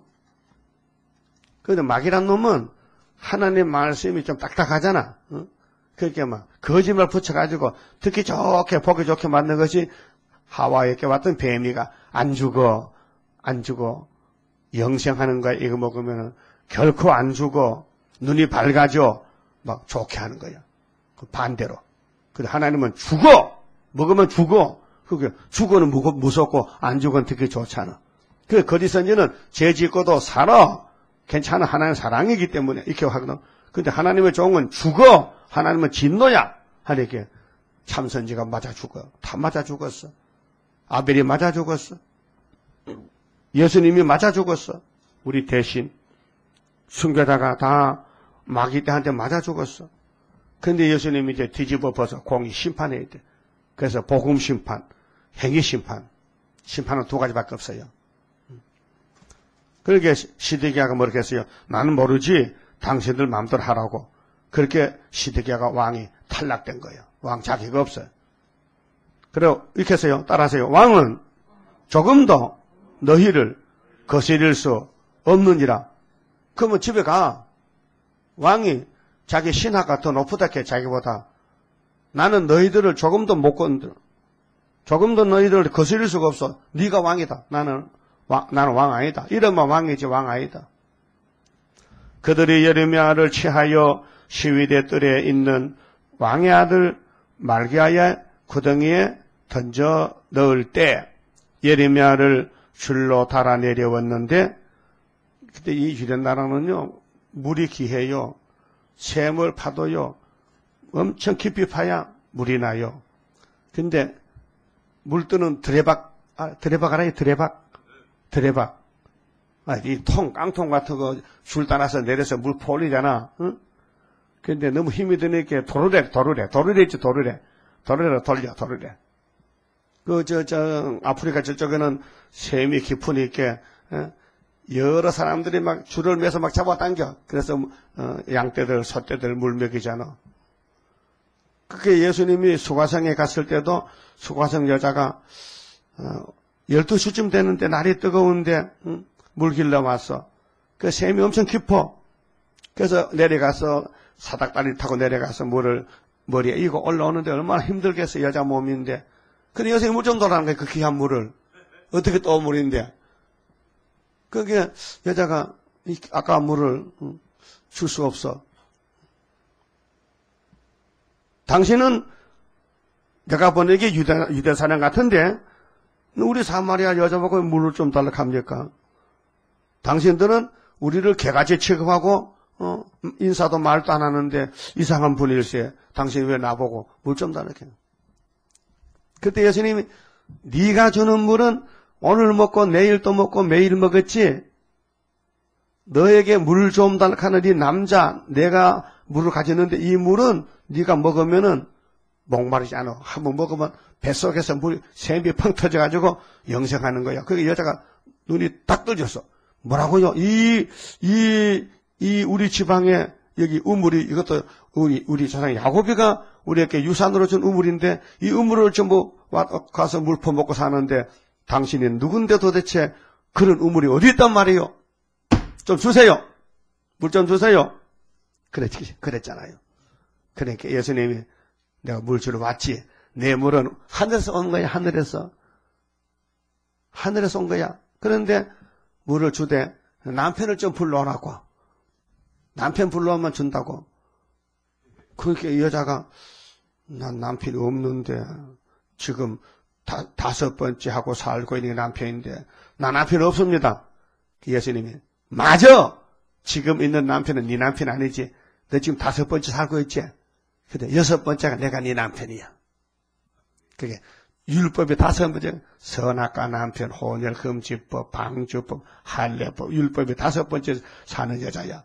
그런데 마귀란 놈은 하나님 말씀이 좀 딱딱하잖아. 어? 그렇게 막 거짓말 붙여가지고 듣기 좋게 보기 좋게 만든 것이 하와에게 왔던 뱀이가 안 죽어 안 죽어 영생하는 거야. 이거 먹으면 결코 안 죽어 눈이 밝아져 막 좋게 하는 거야. 그 반대로. 근데 하나님은 죽어 먹으면 죽어. 그게 죽어는 무섭고 안 죽어는 듣기 좋잖아. 그 거짓 선지는 죄 짓고도 살아. 괜찮아. 하나님의 사랑이기 때문에 이렇게 하거든. 근데 하나님의 종은 죽어. 하나님은 진노야. 하니까 참선지가 맞아 죽어. 다 맞아 죽었어. 아벨이 맞아 죽었어. 예수님이 맞아 죽었어. 우리 대신 순교자가 다 마귀 때한테 맞아 죽었어. 근데 예수님이 이제 뒤집어 벗어 공의 심판해야 돼. 그래서 복음 심판, 행위 심판. 심판은 두 가지밖에 없어요. 그렇게 시드기야가 뭐라고 했어요? 나는 모르지 당신들 마음대로 하라고. 그렇게 시드기야가 왕이 탈락된 거예요. 왕 자격이 없어요. 그리고 이렇게 했어요. 따라하세요. 왕은 조금 더 너희를 거스릴 수 없느니라. 그러면 집에 가. 왕이 자기 신하가 더 높다 해 자기보다. 나는 너희들을 조금 더 못 건드려. 조금도 너희들 거스릴 수가 없어. 네가 왕이다. 나는 왕, 나는 왕 아니다. 이러면 왕이지 왕 아니다. 그들이 예레미야를 취하여 시위대 뜰에 있는 왕의 아들 말기야의 구덩이에 던져 넣을 때 예레미야를 줄로 달아 내려왔는데, 그때 이 유대 나라는요 물이 귀해요. 샘을 파도요 엄청 깊이 파야 물이 나요. 근데 물뜨는 드레박, 아, 드레박 알아요? 드레박? 드레박. 아, 이 통, 깡통 같은 거 줄 따라서 내려서 물 퍼올리잖아. 응? 근데 너무 힘이 드니까 도르래, 도르래, 도르래 있지, 도르래. 도르래 돌려, 도르래. 그, 저, 저, 아프리카 저쪽에는 샘이 깊으니까, 어? 여러 사람들이 막 줄을 매서 막 잡아당겨. 그래서, 어, 양떼들, 소떼들 물 먹이잖아. 그게 예수님이 수가성에 갔을 때도 수가성 여자가, 어, 열두 시쯤 되는데 날이 뜨거운데, 응? 물 길러 왔어. 그 샘이 엄청 깊어. 그래서 내려가서 사닥다리 타고 내려가서 물을 머리에 이고 올라오는데 얼마나 힘들겠어, 여자 몸인데. 근데 요새 물 좀 돌아가는 거야, 그 귀한 물을. 어떻게 또 물인데. 그게 여자가 아까운 물을 줄 수 없어. 당신은 내가 보내기 유대, 유대 사람 같은데 우리 사마리아 여자보고 물을 좀 달라고 합니까? 당신들은 우리를 개같이 취급하고 어, 인사도 말도 안 하는데 이상한 분일세. 당신이 왜 나보고 물 좀 달라고 해요. 그때 예수님이 네가 주는 물은 오늘 먹고 내일 또 먹고 매일 먹었지, 너에게 물 좀 달라고 하는 네 남자, 내가 물을 가졌는데 이 물은 네가 먹으면은 목마르지 않아. 한번 먹으면 뱃속에서 물 샘이 펑 터져가지고 영생하는 거야. 그게 여자가 눈이 딱 떠졌어. 뭐라고요? 이, 이, 이 우리 지방에 여기 우물이, 이것도 우리, 우리 조상 야곱이가 우리에게 유산으로 준 우물인데 이 우물을 전부 가서 물 퍼먹고 사는데 당신이 누군데 도대체 그런 우물이 어디 있단 말이에요? 좀 주세요. 물 좀 주세요. 그랬지, 그랬잖아요. 그러니까 예수님이 내가 물 주러 왔지. 내 물은 하늘에서 온 거야, 하늘에서. 하늘에서 온 거야. 그런데 물을 주되 남편을 좀 불러오라고. 남편 불러오면 준다고. 그러니까 이 여자가 난 남편이 없는데 지금 다, 다섯 번째 하고 살고 있는 남편인데 나 남편 없습니다. 예수님이 맞아. 지금 있는 남편은 네 남편 아니지. 너 지금 다섯 번째 살고 있지. 근데 여섯 번째가 내가 네 남편이야. 그게 율법이 다섯 번째, 선악과 남편, 혼혈금지법, 방주법, 할례법, 율법이 다섯 번째 사는 여자야.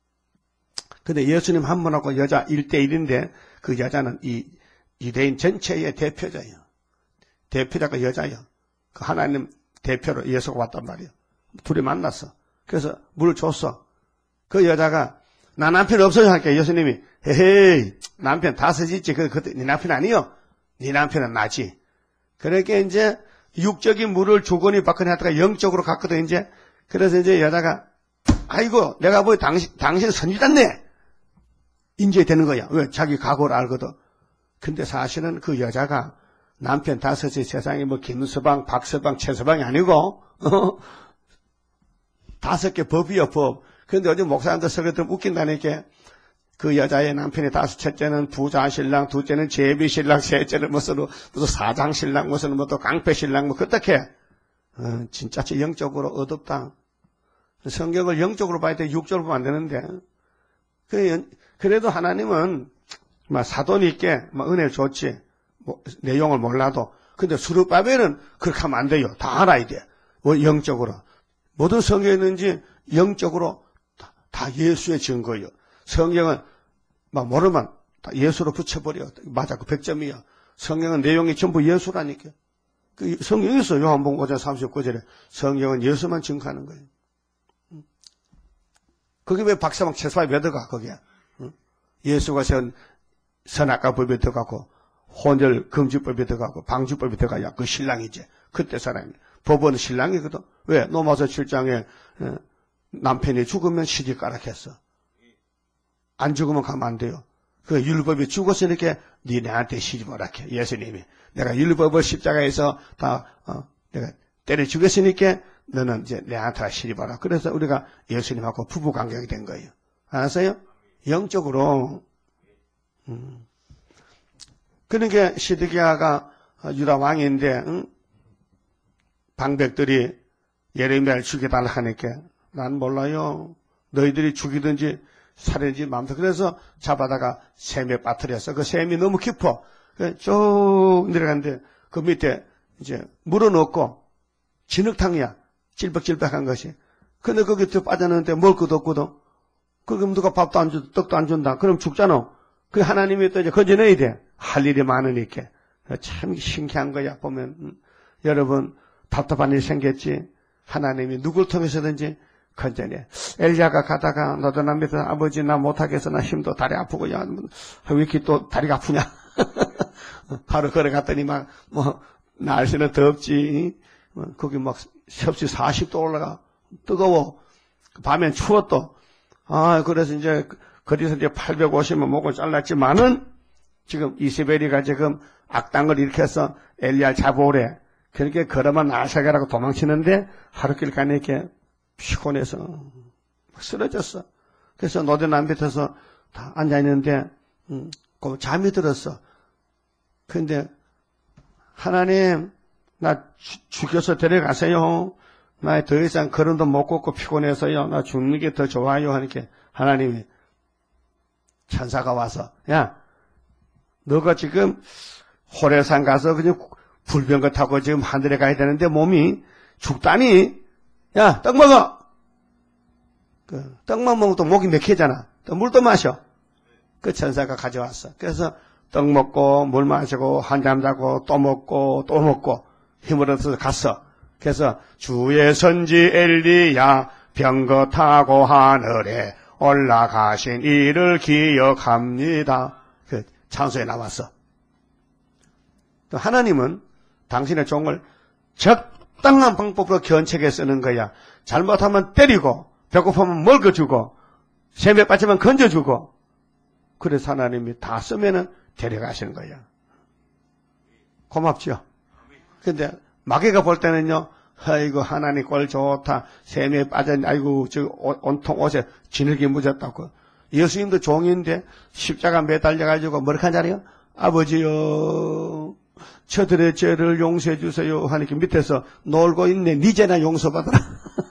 근데 예수님 한 분하고 여자 일 대 일인데 그 여자는 이 유대인 전체의 대표자예요. 대표자가 여자예요. 그 하나님 대표로 예수가 왔단 말이에요. 둘이 만났어. 그래서 물을 줬어. 그 여자가 나 남편 없어요 하니까 예수님이 헤헤이 남편 다섯 있지. 그, 그, 네 남편 아니요? 네 남편은 나지. 그러니까 이제 육적인 물을 주거니 받거니 하다가 영적으로 갔거든 이제. 그래서 이제 여자가 아이고 내가 뭐 당신 당신 선지자네 인제 되는 거야. 왜? 자기 각오를 알거든. 근데 사실은 그 여자가 남편 다섯이 세상에 뭐 김서방, 박서방, 최서방이 아니고 어? 다섯 개 법이요 법. 그런데 요즘 목사님들 설교 들으면 웃긴다니까. 그 여자의 남편이 다섯, 첫째는 부자 신랑, 둘째는 제비 신랑, 셋째는 무슨, 무슨 사장 신랑, 무슨 뭐 또 깡패 신랑, 뭐, 그렇게. 어, 진짜 영적으로 어둡다. 성경을 영적으로 봐야 돼. 육적으로 보면 안 되는데. 그, 그래도 하나님은, 막 사돈 있게, 막 은혜 줬지. 뭐, 내용을 몰라도. 근데 수르바벨은 그렇게 하면 안 돼요. 다 알아야 돼. 뭐, 영적으로. 모든 성경에 있는지 영적으로 다, 다 예수의 증거예요. 성경은 막 모르면 다 예수로 붙여버려. 맞아, 그 백 점이야. 성경은 내용이 전부 예수라니까. 그 성경에 있어. 요한복음 오 장 삼십구 절에 성경은 예수만 증거하는 거예요. 그게 왜 박사막 채사에 왜 들어가, 거기에. 예수가 세운 선악과 법에 들어가고 혼혈 금지법에 들어가고 방주법에 들어가야 그 신랑이지. 그때 사람이. 법은 신랑이거든. 왜? 로마서 칠 장에 남편이 죽으면 시집가라 했어. 안 죽으면 가면 안 돼요. 그 율법이 죽었으니까 네 내한테 시집오라 해. 예수님이. 내가 율법을 십자가에서 다, 어, 내가 때려 죽였으니까 너는 이제 내한테 시집오라. 그래서 우리가 예수님하고 부부 관계가 된 거예요. 알았어요? 영적으로. 음. 그러니까 시드기야가 유다 왕인데, 응? 방백들이 예레미야를 죽여달라 하니까 난 몰라요. 너희들이 죽이든지 살인지 마음대로. 그래서 잡아다가 샘에 빠뜨렸어. 그 샘이 너무 깊어. 쭉 내려갔는데 그 밑에 이제 물어넣고 진흙탕이야. 찔벅찔벅한 것이. 근데 거기 또 빠졌는데 먹을 것도 없거든. 그럼 누가 밥도 안 줘, 떡도 안 준다. 그럼 죽잖아. 그 하나님이 또 이제 건져내야 돼. 할 일이 많으니까. 참 신기한 거야. 보면 음. 여러분 답답한 일이 생겼지. 하나님이 누굴 통해서든지 건져내. 엘리야가 가다가 너도 나 믿어. 아버지 나 못하겠어. 나 힘도 다리 아프고. 야, 왜 이렇게 또 다리가 아프냐. 바로 걸어갔더니 막 뭐 날씨는 덥지. 거기 막 섭씨 사십 도 올라가. 뜨거워. 밤엔 추웠또. 아, 그래서 이제 거기서 이제 팔백오십만 목을 잘랐지만은 지금 이세벨이가 지금 악당을 일으켜서 엘리야를 잡아오래. 그렇게 걸어만 나사가라고 도망치는데 하루길 가니까 피곤해서 막 쓰러졌어. 그래서 노대남 밑에서 다 앉아있는데 음, 그 잠이 들었어. 근데 하나님 나 주, 죽여서 데려가세요. 나 더 이상 걸음도 못 걷고 피곤해서요. 나 죽는 게 더 좋아요. 하니까 하나님이 천사가 와서 야 너가 지금 호레산 가서 그냥 불병거 타고 지금 하늘에 가야 되는데 몸이 죽다니 야 떡 먹어. 그 떡만 먹으면 또 목이 맥히잖아. 또 물도 마셔. 그 천사가 가져왔어. 그래서 떡 먹고 물 마시고 한잠 자고 또 먹고 또 먹고 힘을 얻어서 갔어. 그래서 주의 선지 엘리야 병거 타고 하늘에 올라가신 이를 기억합니다. 그 찬송에 나왔어. 또 하나님은 당신의 종을 적당한 방법으로 견책에 쓰는 거야. 잘못하면 때리고 배고프면 먹어주고 샘에 빠지면 건져주고 그래서 하나님이 다 쓰면은 데려가시는 거야. 고맙죠? 근데 마귀가 볼 때는요, 아이고, 하나님 꼴 좋다. 샘에 빠졌, 아이고, 저 온통 옷에 진흙이 묻었다고. 예수님도 종인데 십자가 매달려가지고 뭐라고 한 자리요? 아버지요, 저들의 죄를 용서해 주세요. 하니까 밑에서 놀고 있네. 니 죄나 용서받아라.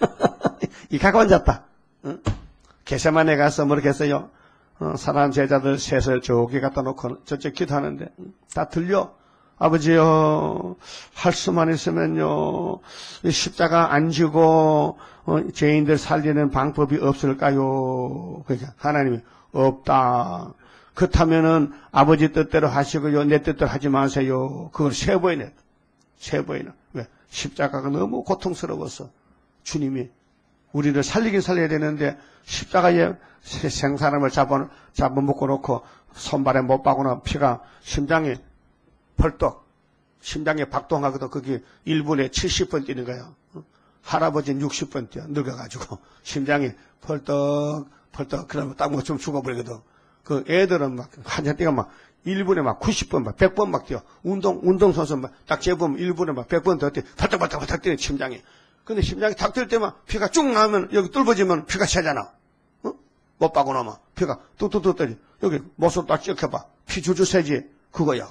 이 갖고 앉았다. 응? 게세마네 가서 뭐라고 했어요? 어, 사람 제자들 셋을 저기 갖다 놓고 저쪽 기도하는데 다 들려. 아버지요, 할 수만 있으면요, 십자가 안 지고 어, 죄인들 살리는 방법이 없을까요? 그러니까 하나님이 없다. 그렇다면은 아버지 뜻대로 하시고요, 내 뜻대로 하지 마세요. 그걸 세 번이나, 세 번이나. 왜? 십자가가 너무 고통스러워서 주님이 우리를 살리긴 살려야 되는데 십자가에 생사람을 잡아 잡아먹고 놓고 손발에 못 박거나 피가 심장에 벌떡 심장에 박동하거든. 거기 일 분에 칠십 번 뛰는 거야. 할아버지는 육십 번 뛰어 늙어가지고 심장이 벌떡 벌떡 그러면 딱 뭐 좀 죽어버리거든. 그 애들은 막 한참 뛰가 막 일 분에 막 구십 번 막 백 번 막 뛰어. 운동 운동선수 막 딱 재보면 일 분에 막 백 번 더 뛰어. 벌떡 벌떡 벌떡 뛰는 심장이. 근데 심장이 탁 뛸 때만 피가 쭉 나오면 여기 뚫어지면 피가 새잖아. 어? 못 박고 나면 피가 뚝뚝뚝 떨지. 여기 모습 딱 찍혀봐. 피 줄줄 새지. 그거야.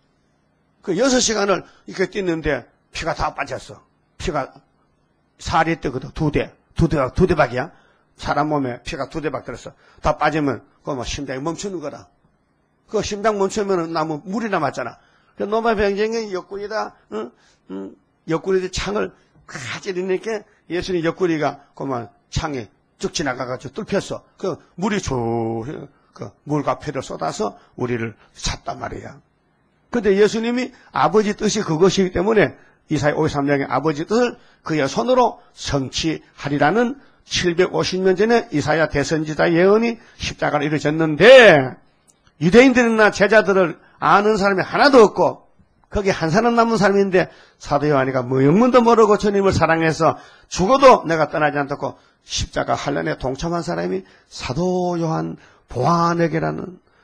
그 여섯 시간을 이렇게 뛰는데 피가 다 빠졌어. 피가 살이 뜨거든. 두 대. 두 대, 두 대박이야. 사람 몸에 피가 두 대박 들었어. 다 빠지면 그거 뭐 심장이 멈추는 거라. 그 심장 멈추면은 나무 물이 남았잖아. 그 노마 병정의 옆구리다, 응? 응? 옆구리에 창을 가지르니까 예수님 옆구리가 그만 창에 쭉 지나가가지고 뚫혔어. 그 물이 쭉, 그 물과 피를 쏟아서 우리를 샀단 말이야. 근데 예수님이 아버지 뜻이 그것이기 때문에 이사야 오십삼 장의 아버지 뜻을 그의 손으로 성취하리라는 칠백오십 년 전에 이사야 대선지자 예언이 십자가로 이루어졌는데 유대인들이나 제자들을 아는 사람이 하나도 없고 거기 한 사람 남은 사람인데 사도 요한이가 뭐 영문도 모르고 주님을 사랑해서 죽어도 내가 떠나지 않고 십자가 환란에 동참한 사람이 사도 요한 보아네게라는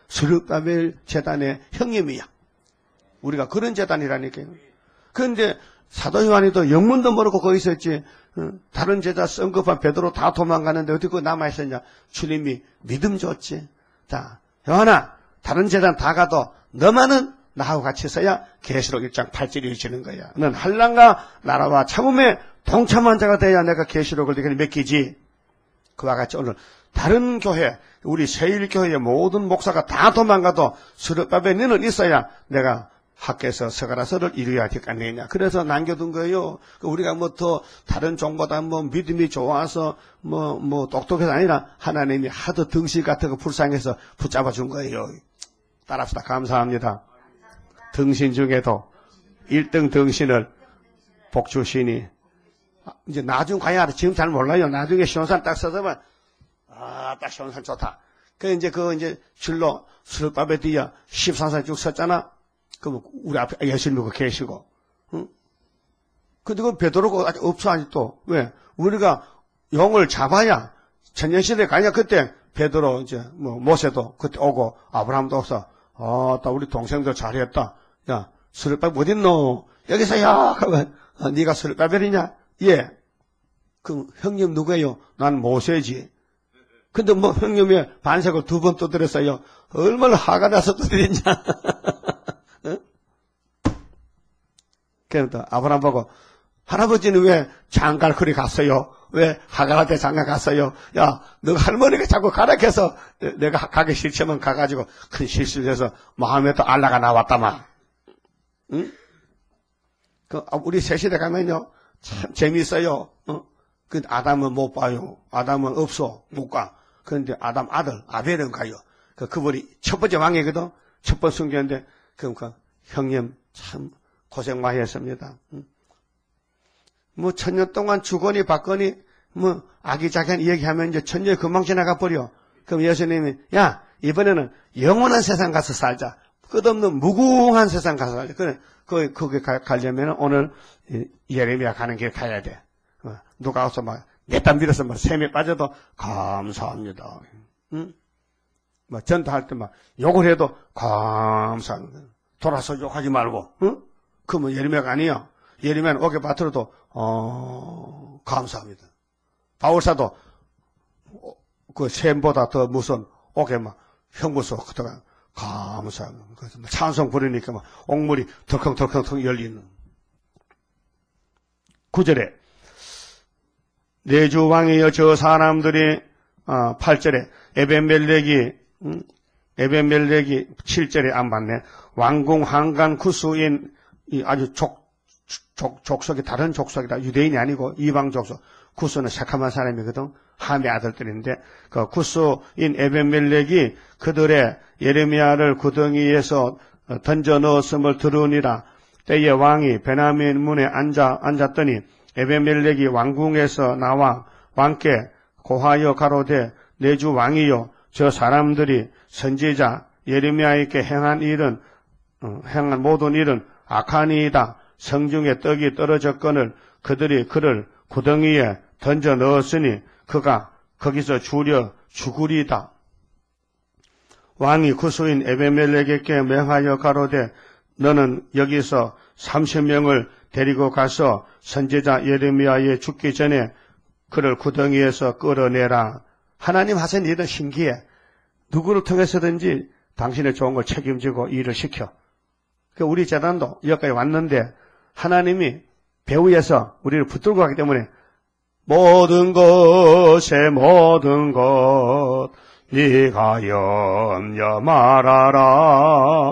스룹바벨 제단의 형님이야. 우리가 그런 제단이라니까요. 그런데 사도 요한이도 영문도 모르고 거기 있었지. 다른 제자 성급한 베드로 다 도망가는데 어떻게 그거 남아있었냐. 주님이 믿음 줬지. 자, 요한아, 다른 제단 다 가도 너만은 나하고 같이 있어야 계시록 일 장 팔 절이 주는 거야. 넌 한란과 나라와 참음에 동참한 자가 돼야 내가 계시록을 네게 맡기지. 그와 같이 오늘 다른 교회, 우리 세일교회의 모든 목사가 다 도망가도 스룹바벨 너는 있어야 내가 학교에서 서가라서를 이루어야 될 거 아니냐. 그래서 남겨둔 거예요. 우리가 뭐 더 다른 종보다 뭐 믿음이 좋아서 뭐, 뭐 똑똑해서 아니라 하나님이 하도 등실 같은 거 불쌍해서 붙잡아 준 거예요. 따라합시다. 감사합니다. 등신 중에도 일 등 등신을 복 주시니. 이제 나중 가야 알아. 지금 잘 몰라요. 나중에 시온산 딱 써서만, 아, 딱 시온산 좋다. 그 이제 그 이제 줄로 스룹바벨 뒤에 십사 살 쭉 섰잖아. 그럼 우리 앞에 예수님 그 계시고, 응? 근데 그 베드로가 아직 없어, 아직도. 왜? 우리가 용을 잡아야 천년시대에 가냐. 그때 베드로 이제 뭐 모세도 그때 오고 아브라함도 없어. 아, 또 우리 동생들 잘했다. 야, 스룹바벨 어딨노? 여기서야. 그러면 아, 네가 스룹바벨이냐? 예. 그럼 형님 누구예요? 난 모세지. 근데 뭐 형님이 반석을 두 번 두드렸어요. 얼마나 화가 나서 두드렸냐? 응? 그래서 아브라함 보고 할아버지는 왜 장갈거리 갔어요? 왜 하갈한테 장가 갔어요? 야, 너 할머니가 자꾸 가라 해서 내가 가기 싫지만 가가지고 큰 실수를 해서 마음에 또 알라가 나왔다만. 응? 그 우리 새 시대 가면요 참 재미있어요. 어? 그 아담은 못 봐요. 아담은 없어 못 가. 그런데 아담 아들 아벨은 가요. 그 그분이 첫 번째 왕이거든. 첫 번째 순교인데 그러니까 형님 참 고생 많이 했습니다. 응? 뭐 천년 동안 주거니 받거니 뭐 아기자기한 얘기하면 이제 천년이 금방 지나가 버려. 그럼 예수님이 야 이번에는 영원한 세상 가서 살자. 끝없는 무궁한 세상 가서 살자. 그래 그 거기 가려면 오늘 예레미야 가는 길 가야 돼. 어, 누가 와서 막 냈다 밀어서 막 샘에 빠져도 감사합니다. 응? 막 전도할 때 막 욕을 해도 감사합니다. 돌아서 욕하지 말고. 응? 그러면 예레미야가 아니야. 예레미야는 어깨 받들어도 어, 감사합니다. 바울사도 그 샘보다 더 무슨 어깨 막 형부서 그다가 감사합니다. 그래서 찬송 부르니까 막 옥물이 덜컹덜컹 열리는. 구 절에 내주 왕이여 저 사람들이 아, 팔 절에 에벤멜렉이 음, 에벤멜렉이 칠 절에 안 봤네. 왕궁 한간 구수인 이 아주 족 족, 족속이 다른 족속이다. 유대인이 아니고 이방 족속. 구스는 새카만 사람이거든. 함의 아들들인데 그 구스인 에벤멜렉이 그들의 예레미야를 구덩이에서 던져 넣었음을 들으니라. 때에 왕이 베냐민 문에 앉아 앉았더니 에벤멜렉이 왕궁에서 나와 왕께 고하여 가로되 내 주 왕이여 저 사람들이 선지자 예레미야에게 행한 일은 어, 행한 모든 일은 악하니이다. 성중에 떡이 떨어졌거늘 그들이 그를 구덩이에 던져 넣었으니 그가 거기서 주려 죽으리다. 왕이 구수인 에벤멜렉에게 명하여 가로되 너는 여기서 삼십 명을 데리고 가서 선지자 예레미야에 죽기 전에 그를 구덩이에서 끌어내라. 하나님 하신 일은 신기해. 누구를 통해서든지 당신의 좋은 걸 책임지고 일을 시켜. 우리 재단도 여기까지 왔는데 하나님이 배후에서 우리를 붙들고 가기 때문에 모든 것에 모든 것 네가 염려 말아라.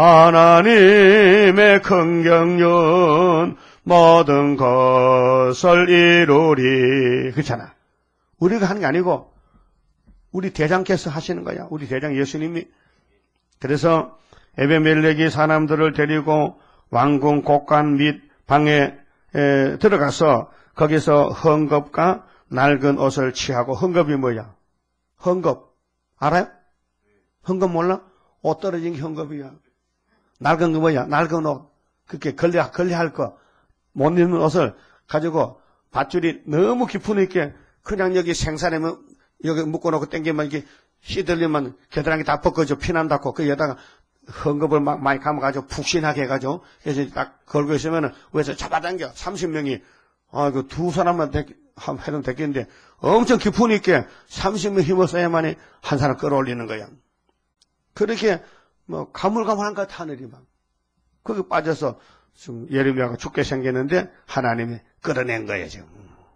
하나님의 큰 경륜 모든 것을 이루리. 그렇잖아. 우리가 하는 게 아니고 우리 대장께서 하시는 거야. 우리 대장 예수님이. 그래서 에벤멜렉이 사람들을 데리고 왕궁 곳간 및 방에 에, 들어가서 거기서 헝겊과 낡은 옷을 취하고. 헝겊이 뭐야? 헝겊 알아요? 헝겊 몰라? 옷 떨어진 게 헝겊이야. 낡은 거 뭐야? 낡은 옷. 그렇게 걸려 걸려할 거 못 입는 옷을 가지고 밧줄이 너무 깊으니까 그냥 여기 생사내면 여기 묶어놓고 당기면 이게 시들리면 겨드랑이 다 벗겨져 피난다고 그 여다가 헝겊을 막 많이 감아가지고 푹신하게 해가지고 그래서 딱 걸고 있으면은 위에서 잡아당겨 삼십 명이 아 그 두 사람만 되, 해도 됐겠는데 엄청 깊으니까 삼십 명 힘을 써야만이 한 사람 끌어올리는 거야. 그렇게 뭐 가물가물한 것 하늘이 막 거기 빠져서 지금 예레미야가 죽게 생겼는데 하나님이 끌어낸 거예요 지금.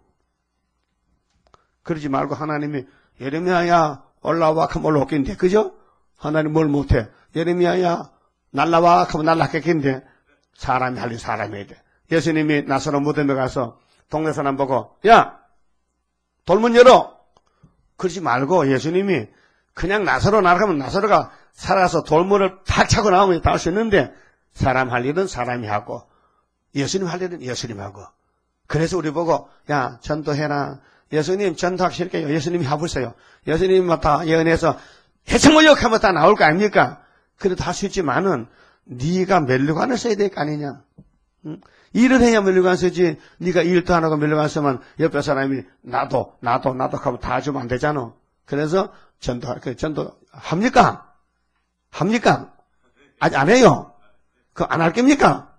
그러지 말고 하나님이 예레미야야 올라와 하면 올라오겠는데 그죠? 하나님 뭘 못해? 예레미야야 날라와 하면 날라겠겠는데 사람이 할 일 사람이 해야 돼. 예수님이 나사로 무덤에 가서 동네 사람 보고 야 돌문 열어. 그러지 말고 예수님이 그냥 나사로 날아가면 나사로가 살아서 돌문을 탁 차고 나오면 다 할 수 있는데 사람 할 일은 사람이 하고 예수님 할 일은 예수님이 하고 그래서 우리 보고 야 전도해라. 예수님 전도하기 싫게요. 예수님이 해보세요. 예수님이 다 예언해서 해성무역 하면 다 나올 거 아닙니까? 그래도 할 수 있지만은 네가 멸류관을 써야 될 거 아니냐. 응? 일을 해야 멸류관 쓰지. 네가 일도 안 하고 멸류관 쓰면 옆에 사람이 나도 나도 나도 하면 다 주면 안 되잖아. 그래서 전도 그 전도 합니까? 합니까? 아직 안 해요. 그 안 할 겁니까?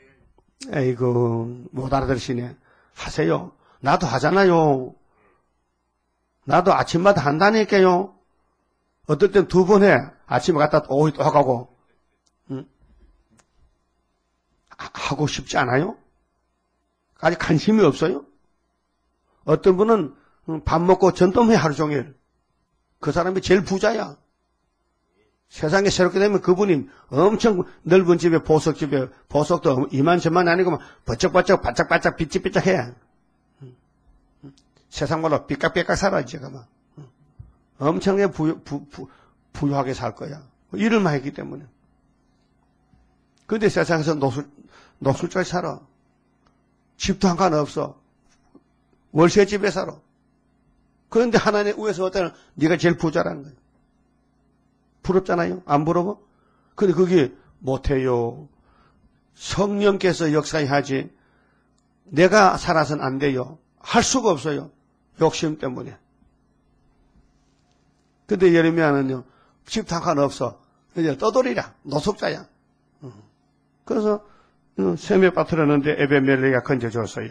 에이구 못 알아들으시네. 하세요. 나도 하잖아요. 나도 아침마다 한다니까요. 어떨 땐 두 번 해. 아침에 갔다 오후 또 하고. 응? 하고 싶지 않아요? 아직 관심이 없어요? 어떤 분은 밥 먹고 전도해 하루 종일. 그 사람이 제일 부자야. 세상에 새롭게 되면 그분이 엄청 넓은 집에 보석집에 보석도 이만저만 아니고 버쩍버쩍 바짝바짝 삐짝삐짝해. 세상 말로 삐깍삐깍 살아 이제 그만. 엄청나게 부, 부, 부, 부유하게 살 거야. 일을만 했기 때문에. 근데 세상에서 노술, 노술자에 살아. 집도 한 칸 없어. 월세집에 살아. 그런데 하나님 위에서 어때는 네가 제일 부자라는 거야. 부럽잖아요? 안 부러워? 근데 그게 못해요. 성령께서 역사해야지. 내가 살아서는 안 돼요. 할 수가 없어요. 욕심 때문에. 근데 예레미야는요, 집도 한 칸 없어. 이제 떠돌이라. 노숙자야. 그래서 셈에 빠뜨렸는데 에베멜렉이 건져줬어요.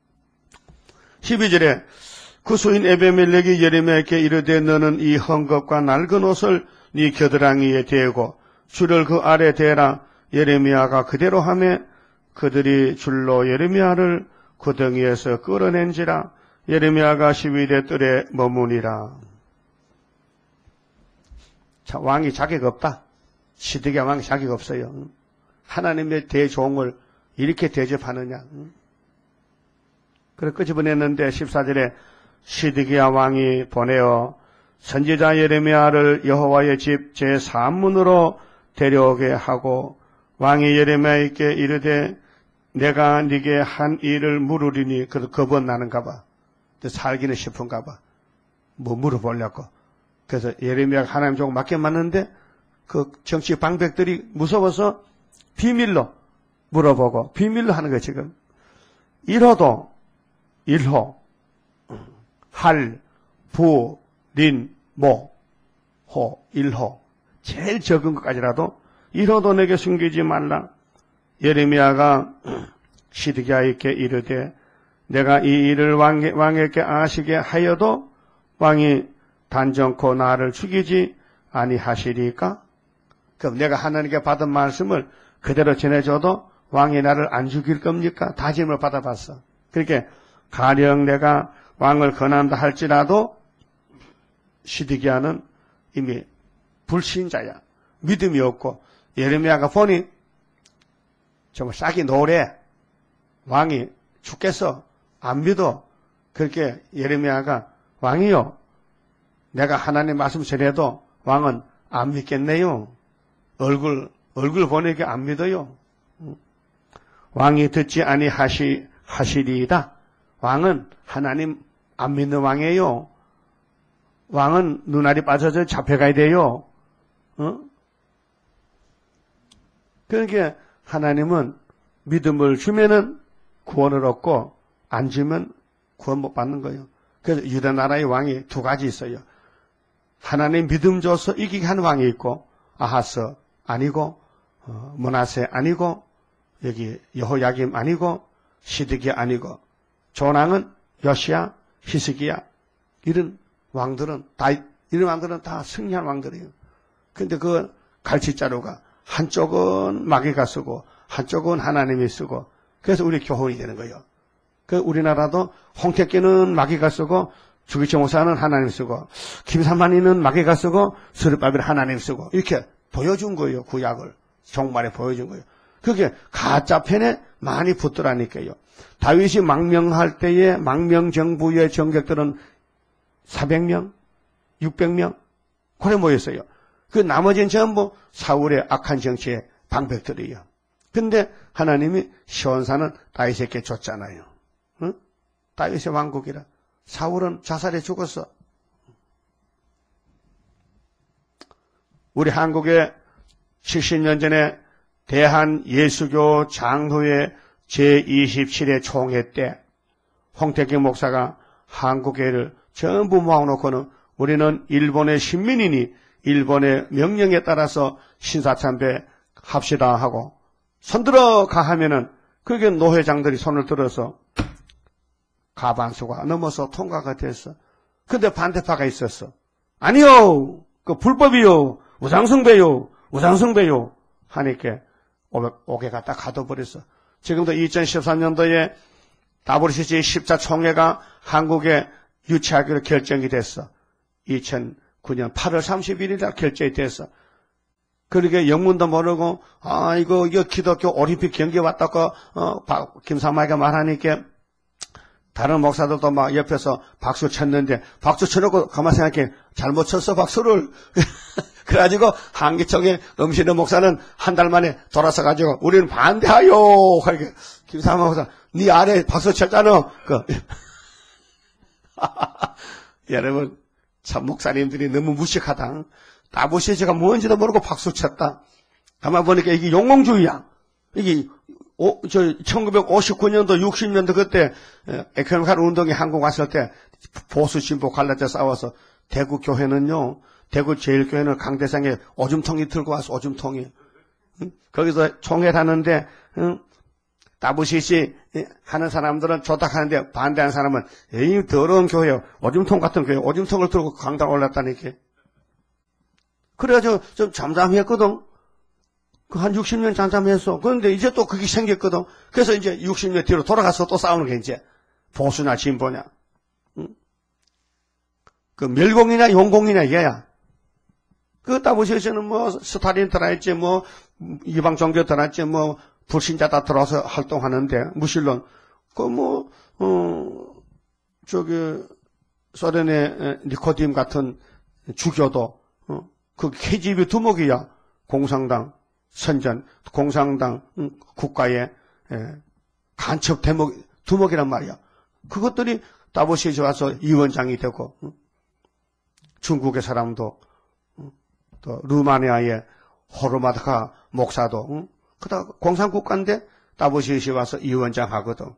십이 절에 그 수인 에베멜렉이 예레미야에게 이르되 너는 이 헝겊과 낡은 옷을 네 겨드랑이에 대고 줄을 그 아래 대라. 예레미야가 그대로 하매 그들이 줄로 예레미야를 구덩이에서 끌어낸지라. 예레미야가 십이 대 뜰에 머무니라. 자, 왕이 자격 없다. 시드기야 왕이 자격 없어요. 하나님의 대종을 이렇게 대접하느냐. 그래 끄집어냈는데 십사 절에 시드기야 왕이 보내어 선지자 예레미야를 여호와의 집 제삼문으로 데려오게 하고 왕이 예레미야에게 이르되 내가 네게 한 일을 물으리니 그래도 겁은 나는가 봐. 살기는 싶은가 봐. 뭐 물어보려고. 그래서 예레미야가 하나님 종 맡겨놨는데 그 정치 방백들이 무서워서 비밀로 물어보고 비밀로 하는 거예요 지금. 일 호도 일 호 할, 부, 린, 모, 호, 일 호 제일 적은 것까지라도 일 호도 내게 숨기지 말라. 예레미야가 시드기야에게 이르되 내가 이 일을 왕, 왕에게 아시게 하여도 왕이 단정코 나를 죽이지 아니하시리까? 그럼 내가 하나님께 받은 말씀을 그대로 전해줘도 왕이 나를 안 죽일 겁니까? 다짐을 받아봤어. 그렇게 가령 내가 왕을 권한다 할지라도 시드기야는 이미 불신자야. 믿음이 없고 예레미야가 보니 정말 싹이 노래. 왕이 죽겠어. 안 믿어. 그렇게 예레미야가 왕이요. 내가 하나님 말씀 전해도 왕은 안 믿겠네요. 얼굴, 얼굴 보니까 안 믿어요. 왕이 듣지 아니하시, 하시리이다. 왕은 하나님 안 믿는 왕이에요. 왕은 눈알이 빠져서 잡혀가야 돼요. 어? 그러니까 하나님은 믿음을 주면은 구원을 얻고 안 주면 구원 못 받는 거예요. 그래서 유다 나라의 왕이 두 가지 있어요. 하나님 믿음 줘서 이기게 한 왕이 있고, 아하스 아니고, 어, 므낫세 아니고, 여기 여호야김 아니고, 시드기야 아니고, 조왕은 요시야, 히스기야, 이런 왕들은 다, 이런 왕들은 다 승리한 왕들이에요. 근데 그 갈치자루가 한쪽은 마귀가 쓰고, 한쪽은 하나님이 쓰고, 그래서 우리 교훈이 되는 거예요. 그 우리나라도 홍택기는 마귀가 쓰고, 주기철 목사는 하나님 쓰고, 김삼만이는 마귀가 쓰고, 스룹바벨 하나님 쓰고, 이렇게 보여준 거예요. 구약을 정말에 보여준 거예요. 그게 가짜 편에 많이 붙더라니까요. 다윗이 망명할 때에 망명정부의 정객들은 사백 명, 육백 명 그래 모였어요. 그 나머지는 전부 사울의 악한 정치의 방백들이에요. 근데 하나님이 시온산은 다윗에게 줬잖아요. 응? 다윗의 왕국이라. 사울은 자살해 죽었어. 우리 한국에 칠십 년 전에 대한예수교 장로회 제이십칠 회 총회 때 홍택기 목사가 한국회를 전부 모아놓고는 우리는 일본의 신민이니 일본의 명령에 따라서 신사참배 합시다 하고 손들어 가 하면은 그게 노회장들이 손을 들어서 가반수가 넘어서 통과가 됐어. 근데 반대파가 있었어. 아니요, 그 불법이요, 우상숭배요, 우상숭배요 하니까 오개가 딱 가둬버렸어. 지금도 이천십삼 년도에 다블유씨씨 십자 총회가 한국에 유치하기로 결정이 됐어. 이천구 년 팔월 삼십일일에 결정이 됐어. 그러게 영문도 모르고 아 이거 이거 기독교 올림픽 경기 왔다고 어 김삼마이가 말하니까 다른 목사들도 막 옆에서 박수 쳤는데 박수 쳐놓고 가만 생각해 잘못 쳤어 박수를. 그래가지고 한기총의 음신의 목사는 한 달 만에 돌아서 가지고 우리는 반대하요. 그러니까 김삼마 목사 네 아래 박수 쳤잖아. 그 여러분 참 목사님들이 너무 무식하다. 다보시제가 뭔지도 모르고 박수 쳤다. 가만 보니까 이게 용공주의야. 이게 오, 저 천구백오십구 년도 육십 년도 그때 에코노믹 운동이 한국 왔을 때 보수 진보 갈라져 싸워서 대구 교회는요. 대구 제일교회는 강대상에 오줌통이 들고 와서 오줌통이 응? 거기서 총회를 하는데 응? 다부시시 하는 사람들은 좋다 하는데 반대하는 사람은 에이 더러운 교회요. 오줌통 같은 교회 오줌통을 들고 강당 올랐다니까. 그래가지고 좀 잠잠했거든. 그 한 육십 년 잠잠했어. 그런데 이제 또 그게 생겼거든. 그래서 이제 육십 년 뒤로 돌아가서 또 싸우는 게 이제 보수냐 진보냐. 응? 그 멸공이냐 용공이냐 이게야. 그 다부시에서는 뭐 스탈린 들어왔지 뭐 이방 종교 들어왔지 뭐 불신자다 들어와서 활동하는데 무신론 그 뭐 어 저기 소련의 니코딤 같은 주교도 어, 그 케이지비 두목이야. 공산당 선전 공산당 음, 국가의 예, 간첩 대목 두목이란 말이야. 그것들이 다보시에 와서 위원장이 되고 음, 중국의 사람도 음, 또 루마니아의 호르마드카 목사도 음, 그다 공산국가인데 다보시에 와서 위원장 하거든.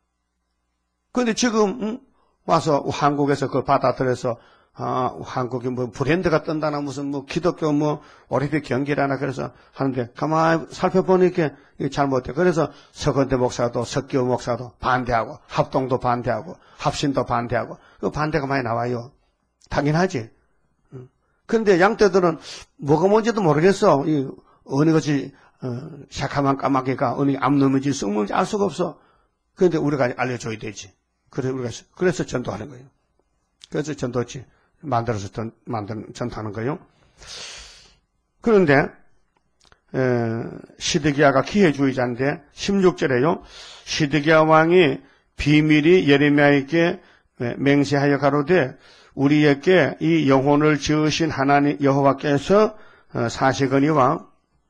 그런데 지금 음, 와서 한국에서 그걸 받아들여서 아, 한국이 뭐 브랜드가 뜬다나 무슨 뭐 기독교 뭐 올림픽 경기라나 그래서 하는데 가만히 살펴보니까 이게 잘못돼. 그래서 서건대 목사도 석기호 목사도 반대하고 합동도 반대하고 합신도 반대하고 그 반대가 많이 나와요. 당연하지. 그런데 양떼들은 뭐가 뭔지도 모르겠어. 이 어느 것이 어, 샤카만 까마귀가 어느 암놈인지 쑥놈인지 알 수가 없어. 그런데 우리가 알려줘야 되지. 그래서 우리가 그래서 전도하는 거예요. 그래서 전도지. 만들어서 전, 만드는, 전하는 거예요. 그런데, 에, 시드기야가 기회주의자인데, 십육 절에요. 시드기야 왕이 비밀이 예레미야에게 맹세하여 가로되, 우리에게 이 영혼을 지으신 하나님 여호와께서 사시거니와,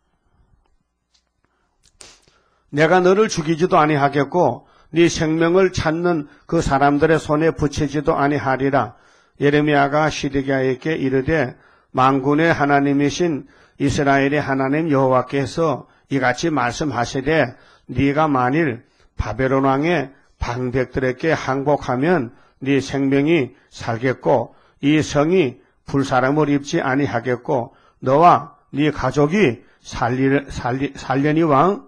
내가 너를 죽이지도 아니하겠고, 네 생명을 찾는 그 사람들의 손에 붙이지도 아니하리라. 예레미야가 시드기야에게 이르되 만군의 하나님이신 이스라엘의 하나님 여호와께서 이같이 말씀하시되 네가 만일 바벨론 왕의 방백들에게 항복하면 네 생명이 살겠고 이 성이 불사름을 입지 아니하겠고 너와 네 가족이 살리, 살리, 살려니와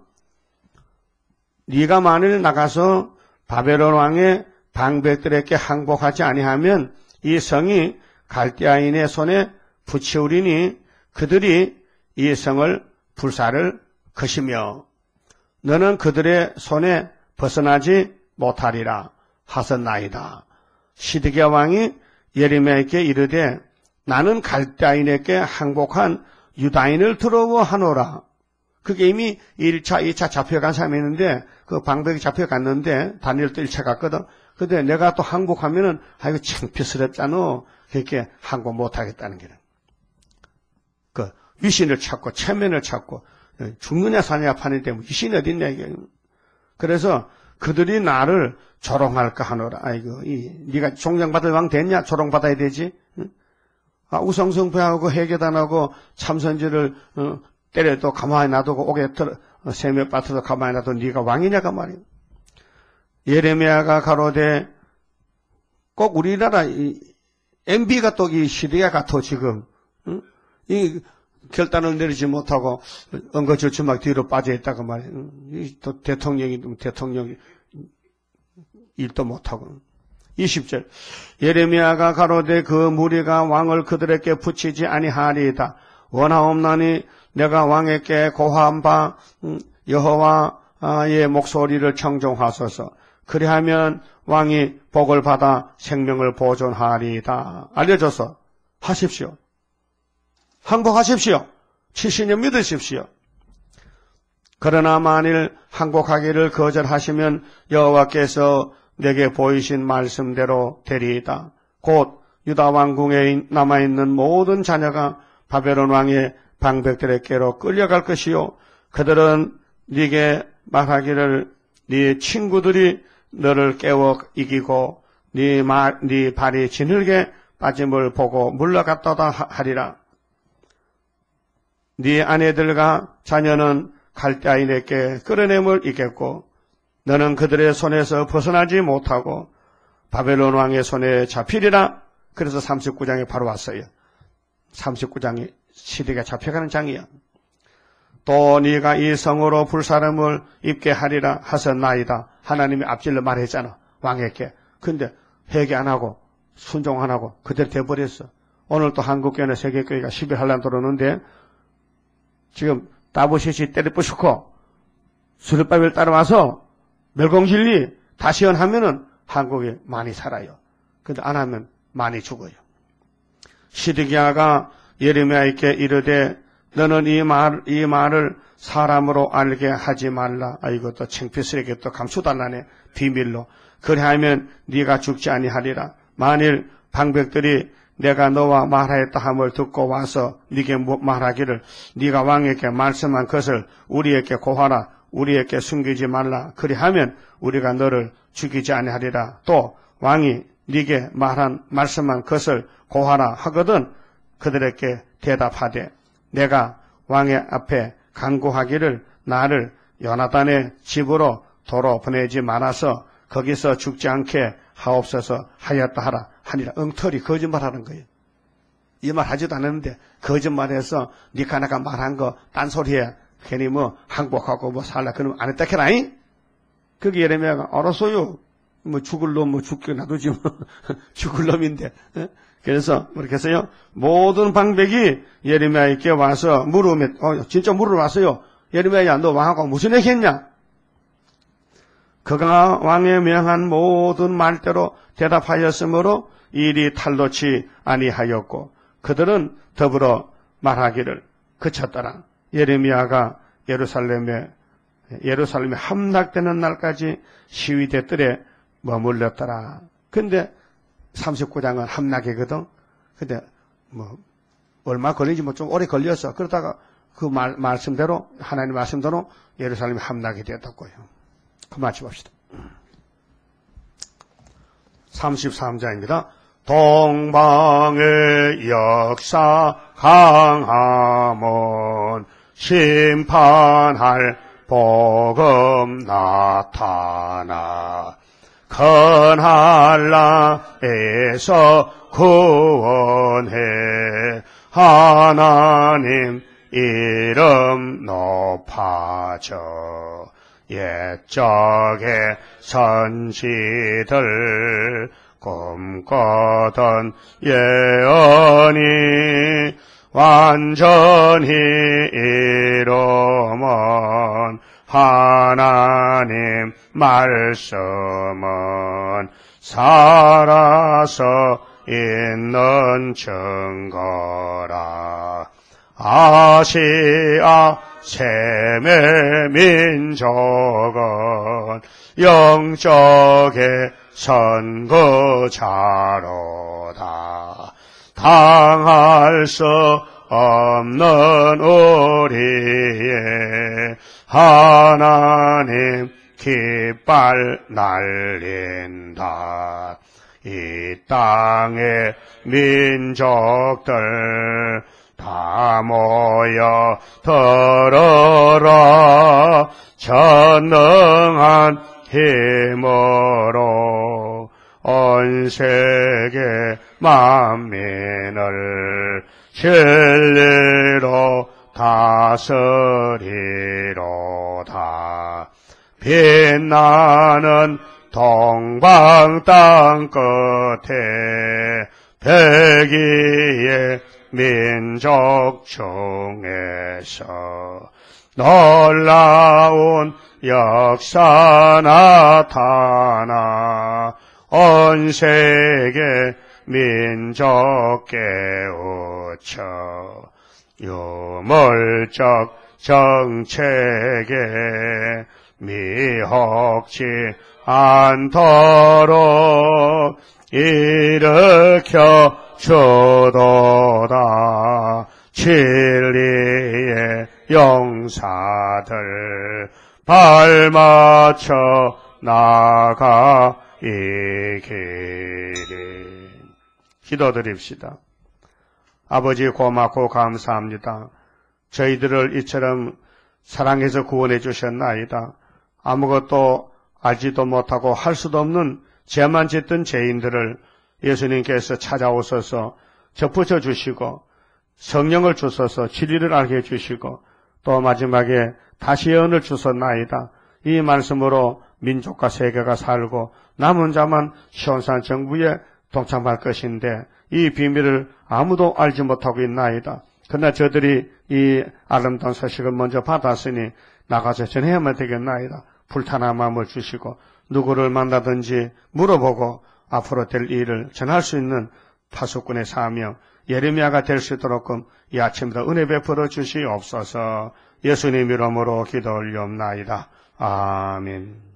네가 만일 나가서 바벨론 왕의 방백들에게 항복하지 아니하면 이 성이 갈대아인의 손에 붙이우리니 그들이 이 성을 불사를 것이며 너는 그들의 손에 벗어나지 못하리라 하셨나이다. 시드기야 왕이 예레미야에게 이르되 나는 갈대아인에게 항복한 유다인을 두려워하노라. 그게 이미 일 차, 이 차 잡혀간 사람이 있는데 그 방백이 잡혀갔는데 다니엘도 일 차 갔거든. 근데 내가 또 항복하면은 아이고 창피스럽잖아. 그렇게 항복 못하겠다는 게는. 그 위신을 찾고 체면을 찾고 죽느냐 사느냐 파는 데 위신이 어딨냐 이게. 그래서 그들이 나를 조롱할까 하노라. 아이고 이 네가 존경받을 왕 됐냐? 조롱받아야 되지. 아, 우성성부하고 회개단하고 참선지를 어, 때려도 가만히 놔두고 옥에 틀어 세며 빠트도 가만히 놔둬도 네가 왕이냐가 말이야. 예레미야가 가로되 꼭 우리나라 이 엠비가 또 이 시대가 같아 지금 응? 이 결단을 내리지 못하고 엉거주춤막 뒤로 빠져 있다고 말이야. 응? 또 대통령이 대통령이 일도 못하고. 이십 절 예레미야가 가로되 그 무리가 왕을 그들에게 붙이지 아니하리이다. 원하옵나니 내가 왕에게 고한 바 여호와의 목소리를 청종하소서. 그리하면 왕이 복을 받아 생명을 보존하리이다. 알려줘서 하십시오. 항복하십시오. 칠십 년 믿으십시오. 그러나 만일 항복하기를 거절하시면 여호와께서 내게 보이신 말씀대로 되리이다. 곧 유다 왕궁에 남아있는 모든 자녀가 바벨론 왕의 방백들에게로 끌려갈 것이요 그들은 네게 말하기를 네 친구들이 너를 깨워 이기고 네, 말, 네 발이 진흙에 빠짐을 보고 물러갔다다 하리라. 네 아내들과 자녀는 갈대아인에게 끌어냄을 이겼고 너는 그들의 손에서 벗어나지 못하고 바벨론 왕의 손에 잡히리라. 그래서 삼십구 장에 바로 왔어요. 삼십구 장이 시대가 잡혀가는 장이야. 또 네가 이 성으로 불사름을 입게 하리라 하셨나이다. 하나님이 앞질러 말했잖아. 왕에게. 근데 회개 안 하고 순종 안 하고 그대로 돼버렸어. 오늘 또 한국교회나 세계교회가 십일 할란 들어오는데 지금 다보셋이 때려 부수고 수르바벨 따라와서 멸공진리 다시 연하면은 한국에 많이 살아요. 근데 안 하면 많이 죽어요. 시드기야가 예레미야에게 이르되 너는 이 말, 이 말을 사람으로 알게 하지 말라. 아, 이것도 창피스럽게 또 감추달라네. 비밀로. 그리하면 네가 죽지 아니하리라. 만일 방백들이 내가 너와 말하였다 함을 듣고 와서 네게 말하기를 네가 왕에게 말씀한 것을 우리에게 고하라. 우리에게 숨기지 말라. 그리하면 우리가 너를 죽이지 아니하리라. 또 왕이 네게 말한 말씀한 것을 고하라 하거든 그들에게 대답하되 내가 왕의 앞에 간구하기를 나를 요나단의 집으로 도로 보내지 말아서 거기서 죽지 않게 하옵소서 하였다 하라 하니라. 엉터리 거짓말하는 거예요. 이 말 하지도 않았는데 거짓말해서 니가 나가 말한 거 딴소리해. 괜히 뭐 항복하고 뭐 살라 그러면 안 했다 캐라잉? 그게 예레미야가 알았어요. 뭐 죽을 놈 뭐 죽게 놔두지 뭐 죽을 놈인데. 에? 그래서 그렇게 해서요. 모든 방백이 예레미야에게 와서 물으면 어 진짜 물으러 왔어요. 예레미야야 너 왕하고 무슨 얘기 했냐? 그가 왕의 명한 모든 말대로 대답하였으므로 일이 탈놓지 아니하였고 그들은 더불어 말하기를 그쳤더라. 예레미야가 예루살렘에 예루살렘에 함락되는 날까지 시위대 뜰에 머물렀더라. 근데 삼십구 장은 함락이거든. 근데 뭐 얼마 걸리지 뭐 좀 오래 걸렸어. 그러다가 그 말, 말씀대로 하나님 말씀대로 예루살렘이 함락이 되었다고요. 그만 봅시다. 삼십삼 장입니다. 동방의 역사 강함은 심판할 복음 나타나 큰한라에서 구원해 하나님 이름 높아져 옛적의 선지들 꿈꾸던 예언이 완전히 이루면 하나님 말씀은 살아서 있는 증거라. 아시아 셈의 민족은 영적의 선구자로다. 당할 수 없는 우리의 하나님 깃발 날린다. 이 땅의 민족들 다 모여 들어라. 전능한 힘으로 온 세계 만민을 진리로 다스리로다. 빛나는 동방 땅 끝에 백이의 민족 중에서 놀라운 역사 나타나 온 세계 민족 깨우쳐 유물적 정책에 미혹지 않도록 일으켜 주도다. 진리의 용사들 발맞춰 나가 이 길이. 기도드립시다. 아버지 고맙고 감사합니다. 저희들을 이처럼 사랑해서 구원해 주셨나이다. 아무것도 알지도 못하고 할 수도 없는 죄만 짓던 죄인들을 예수님께서 찾아오셔서 접붙여 주시고 성령을 주셔서 진리를 알게 해주시고 또 마지막에 다시 예언을 주셨나이다. 이 말씀으로 민족과 세계가 살고 남은 자만 시온산 정부에 동참할 것인데 이 비밀을 아무도 알지 못하고 있나이다. 그러나 저들이 이 아름다운 소식을 먼저 받았으니 나가서 전해야만 되겠나이다. 불타는 마음을 주시고 누구를 만나든지 물어보고 앞으로 될 일을 전할 수 있는 파수꾼의 사명 예레미야가 될 수 있도록 이 아침부터 은혜 베풀어 주시옵소서. 예수님 이름으로 기도 올리옵나이다. 아멘.